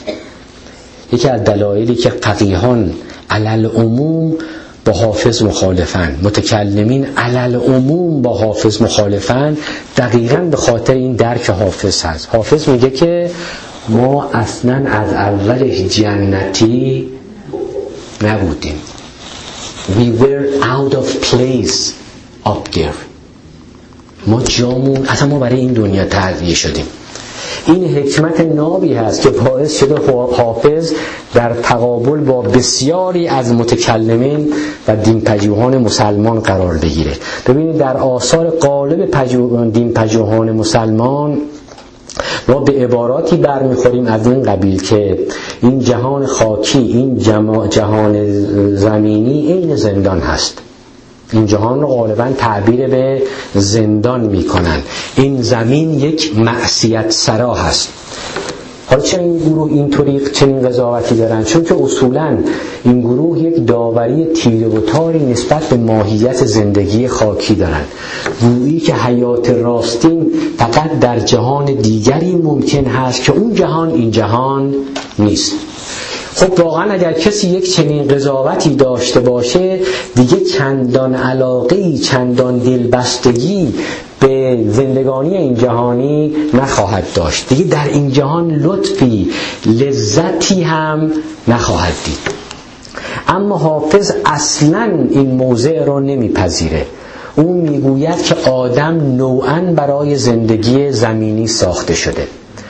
[SPEAKER 1] یکی از دلایلی که فقیهان علل عموم با حافظ مخالفن، متکلمین علل عموم با حافظ مخالفن، دقیقاً به خاطر این درک حافظ هست. حافظ میگه که ما اصلاً از اولش جنتی نبودیم. We were out of place up there. ما جامون اصلا ما برای این دنیا تهیه شدیم. این حکمت نابی هست که باعث شده حافظ در تقابل با بسیاری از متکلمین و دینپژوهان مسلمان قرار بگیره. ببینید در آثار غالب دینپژوهان مسلمان ما به عباراتی برمیخوریم از این قبیل که این جهان خاکی، این جهان زمینی این زندان هست. این جهان رو غالباً تعبیر به زندان میکنن. این زمین یک معصیت سرا هست. حالا چرا این گروه این طریق چنین قضاوتی دارن؟ چون که اصولاً این گروه یک داوری تیره و تاری نسبت به ماهیت زندگی خاکی دارن. گویی که حیات راستین فقط در جهان دیگری ممکن هست که اون جهان این جهان نیست. خب واقعا اگر کسی یک چنین قضاوتی داشته باشه دیگه چندان علاقه‌ای، چندان دلبستگی به زندگانی این جهانی نخواهد داشت. دیگه در این جهان لطفی، لذتی هم نخواهد دید. اما حافظ اصلاً این موضع رو نمیپذیره. او میگوید که آدم نوعاً برای زندگی زمینی ساخته شده.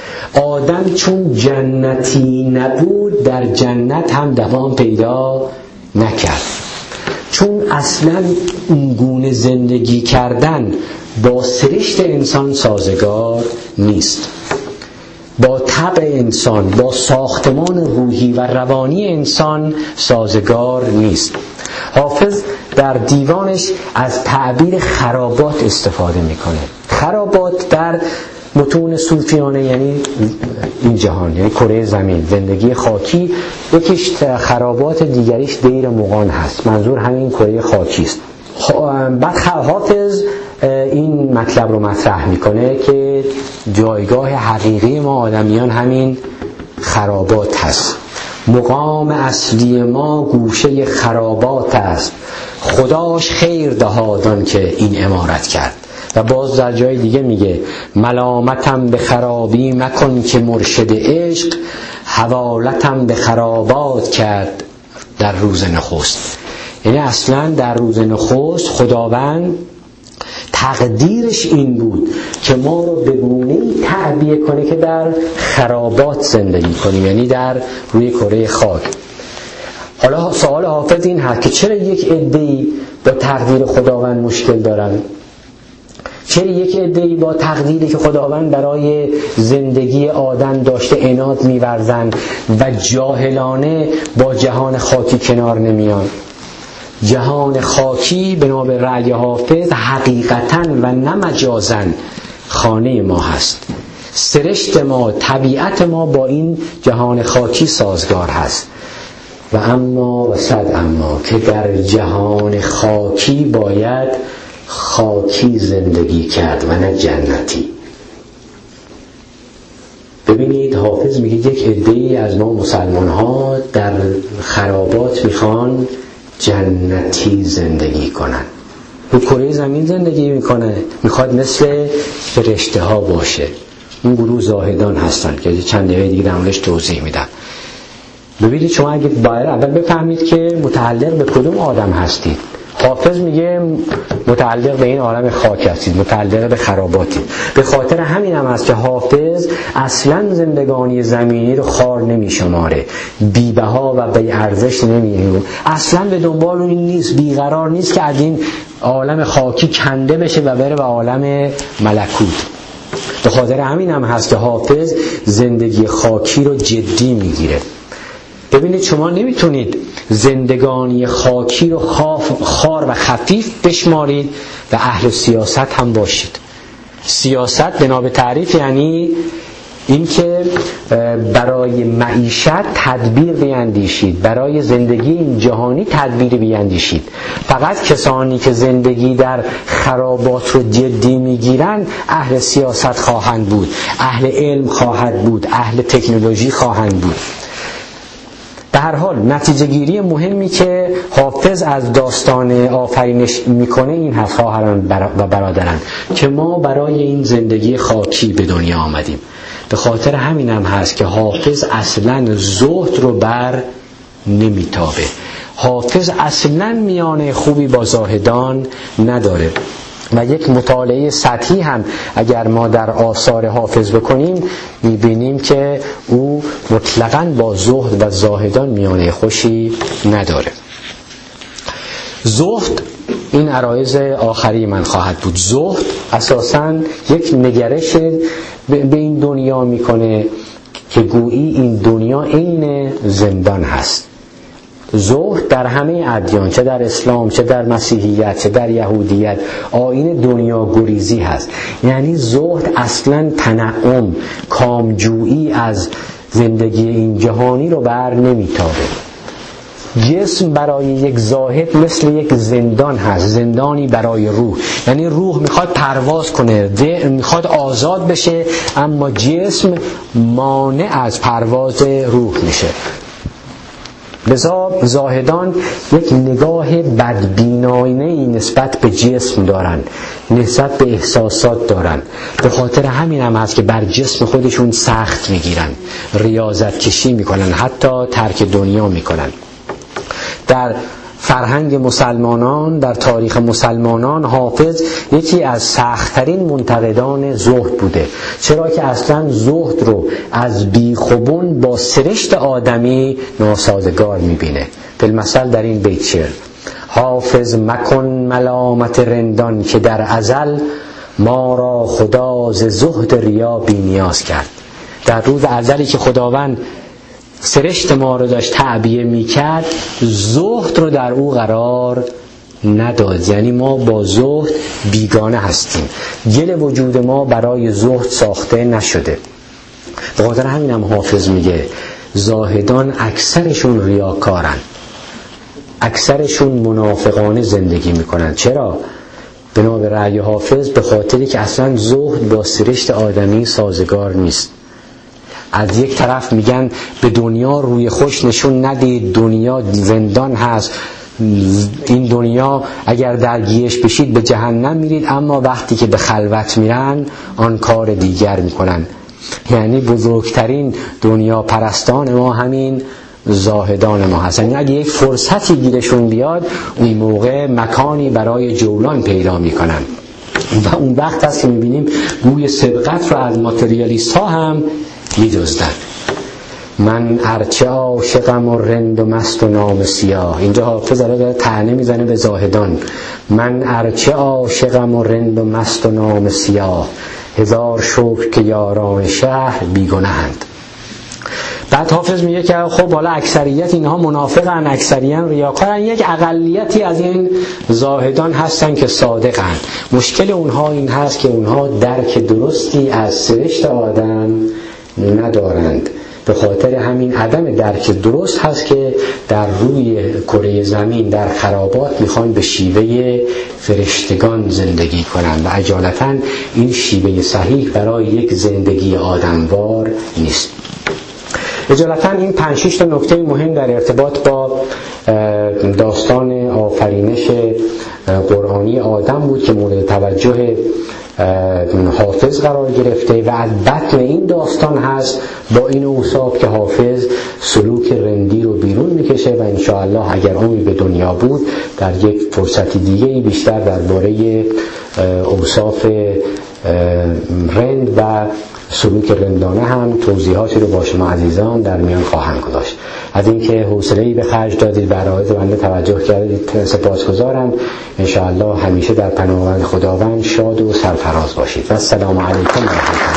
[SPEAKER 1] آدم چون جنتی نبود در جنت هم دوام پیدا نکرد. چون اصلا اون گونه زندگی کردن با سرشت انسان سازگار نیست، با طبع انسان، با ساختمان روحی و روانی انسان سازگار نیست. حافظ در دیوانش از تعبیر خرابات استفاده میکنه. خرابات در متون صوفیانه یعنی این جهان، یعنی کره زمین، زندگی خاکی. یکیش خرابات، دیگریش دیر مغان هست. منظور همین کره خاکی است. بعد حافظ این مطلب رو مطرح میکنه که جایگاه حقیقی ما آدمیان همین خرابات هست. مقام اصلی ما گوشه خرابات است، خداش خیر دهادان که این عمارت کرد. و باز در جای دیگه میگه ملامتم به خرابی مکن که مرشد عشق حوالتم به خرابات کرد در روز نخست. یعنی اصلا در روز نخست خداوند تقدیرش این بود که ما رو به گونه‌ای تعبیه کنه که در خرابات زندگی کنیم، یعنی در روی کره خاک. حالا سوال حافظ این هست که چرا یک عده‌ای با تقدیر خداوند مشکل دارن؟ چرا یک عده‌ای با تقدیری که خداوند برای زندگی آدم داشته عناد می‌ورزن و جاهلانه با جهان خاکی کنار نمیان؟ جهان خاکی بنا به رأی حافظ حقیقتاً و نه مجازاً خانه ما هست. سرشت ما، طبیعت ما با این جهان خاکی سازگار هست. و اما و صد اما که در جهان خاکی باید خاکی زندگی کرد و نه جنتی. ببینید حافظ میگه یک عده‌ای از ما مسلمان ها در خرابات میخوان جنتی زندگی کنن. رو کره زمین زندگی میکنه، میخواد مثل فرشته ها باشه. این گروه زاهدان هستن که چند دقیقه دیگه در موردش توضیح میدم. ببینید شما اگه باید اول بفهمید که متعلق به کدوم آدم هستید. حافظ میگه متعلق به این عالم خاک هستید، متعلق به خراباتی. به خاطر همین هم هست که حافظ اصلا زندگانی زمینی رو خار نمیشماره، بی‌بها و بی ارزش نمیدونه، اصلا به دنبال این نیست، بیقرار نیست که از این عالم خاکی کنده بشه و بره به عالم ملکوت. به خاطر همین هم هست که حافظ زندگی خاکی رو جدی میگیره. ببینید شما نمیتونید زندگانی خاکی رو خاف، خار و خفیف بشمارید و اهل سیاست هم باشید. سیاست بنا به تعریف یعنی این که برای معیشت تدبیر بیندیشید، برای زندگی این جهانی تدبیر بیندیشید. فقط کسانی که زندگی در خرابات رو جدی میگیرن اهل سیاست خواهند بود، اهل علم خواهد بود، اهل تکنولوژی خواهند بود. به هر حال نتیجه گیری مهمی که حافظ از داستان آفرینش میکنه این هست خواهران و برادران که ما برای این زندگی خاکی به دنیا آمدیم. به خاطر همین هم هست که حافظ اصلا زهد رو بر نمیتابه. حافظ اصلا میانه خوبی با زاهدان نداره و یک مطالعه سطحی هم اگر ما در آثار حافظ بکنیم میبینیم که او مطلقاً با زهد و زاهدان میانه خوشی نداره. زهد این عرایض آخری من خواهد بود. زهد اساساً یک نگرش به این دنیا میکنه که گویی این دنیا عین زندان هست. زهد در همه ادیان، چه در اسلام، چه در مسیحیت، چه در یهودیت، آیین دنیا گریزی هست. یعنی زهد اصلا تنعم، کامجویی از زندگی این جهانی رو بر نمیتابه. جسم برای یک زاهد مثل یک زندان هست، زندانی برای روح. یعنی روح میخواد پرواز کنه، میخواد آزاد بشه، اما جسم مانع از پرواز روح میشه. لذا زاهدان یک نگاه بدبینانه‌ای نسبت به جسم دارن، نسبت به احساسات دارن. به خاطر همین هم هست که بر جسم خودشون سخت میگیرن، ریاضت کشی میکنن، حتی ترک دنیا میکنن. در فرهنگ مسلمانان، در تاریخ مسلمانان، حافظ یکی از سخت‌ترین منتقدان زهد بوده، چرا که اصلا زهد رو از بیخوبون با سرشت آدمی ناسازگار میبینه. بالمثل در این بیت شعر: حافظ مکن ملامت رندان که در ازل ما را خدا ز زهد ریا بی نیاز کرد. در روز ازلی که خداوند سرشت ما رو داشت تعبیه میکرد، زهد رو در او قرار نداد. یعنی ما با زهد بیگانه هستیم، گل وجود ما برای زهد ساخته نشده. به خاطر همین هم حافظ میگه زاهدان اکثرشون ریاکارن، اکثرشون منافقانه زندگی میکنن. چرا؟ بنا به رأی حافظ به خاطری که اصلا زهد با سرشت آدمی سازگار نیست. از یک طرف میگن به دنیا روی خوش نشون ندید، دنیا زندان هست، این دنیا اگر درگیرش بشید به جهنم میرید، اما وقتی که به خلوت میرن آن کار دیگر میکنن. یعنی بزرگترین دنیا پرستان ما همین زاهدان ما هستن. یعنی اگه یک فرصتی گیرشون بیاد اون موقع مکانی برای جولان پیدا میکنن و اون وقت هست که میبینیم بوی سبقت رو از ماتریالیست ها هم می‌دزدن. من ارچه عاشقم و رند و مست و نام سیاه. اینجا حافظ داره طعنه میزنه به زاهدان. من ارچه عاشقم و رند و مست و نام سیاه، هزار شکر که یاران شهر بیگناهند. بعد حافظ میگه که خب حالا اکثریت اینها منافقن، اکثریت ریاکارن، یک اقلیتی از این زاهدان هستن که صادقن. مشکل اونها این هست که اونها درک درستی از سرشت آدم ندارند. به خاطر همین عدم درک درست هست که در روی کره زمین در خرابات میخوان به شیوه فرشتگان زندگی کنند و اجالتا این شیوه صحیح برای یک زندگی آدموار نیست. اجالتا این پنج شش تا نکته مهم در ارتباط با داستان آفرینش قرآنی آدم بود که مورد توجه حافظ قرار گرفته و از بطن این داستان هست با این اوصاف که حافظ سلوک رندی رو بیرون میکشه و انشاءالله اگر عمری به دنیا بود در یک فرصتی دیگه بیشتر درباره اوصاف رند و سلوک رندانه هم توضیحاتی رو با شما عزیزان در میان خواهم گذاشت. از اینکه حوصله‌ای به خرج دادید و عرایض بنده توجه کردید سپاسگزارم. انشاءالله همیشه در پناهگاه خداوند شاد و سرفراز باشید. و السلام علیکم و رحمت الله.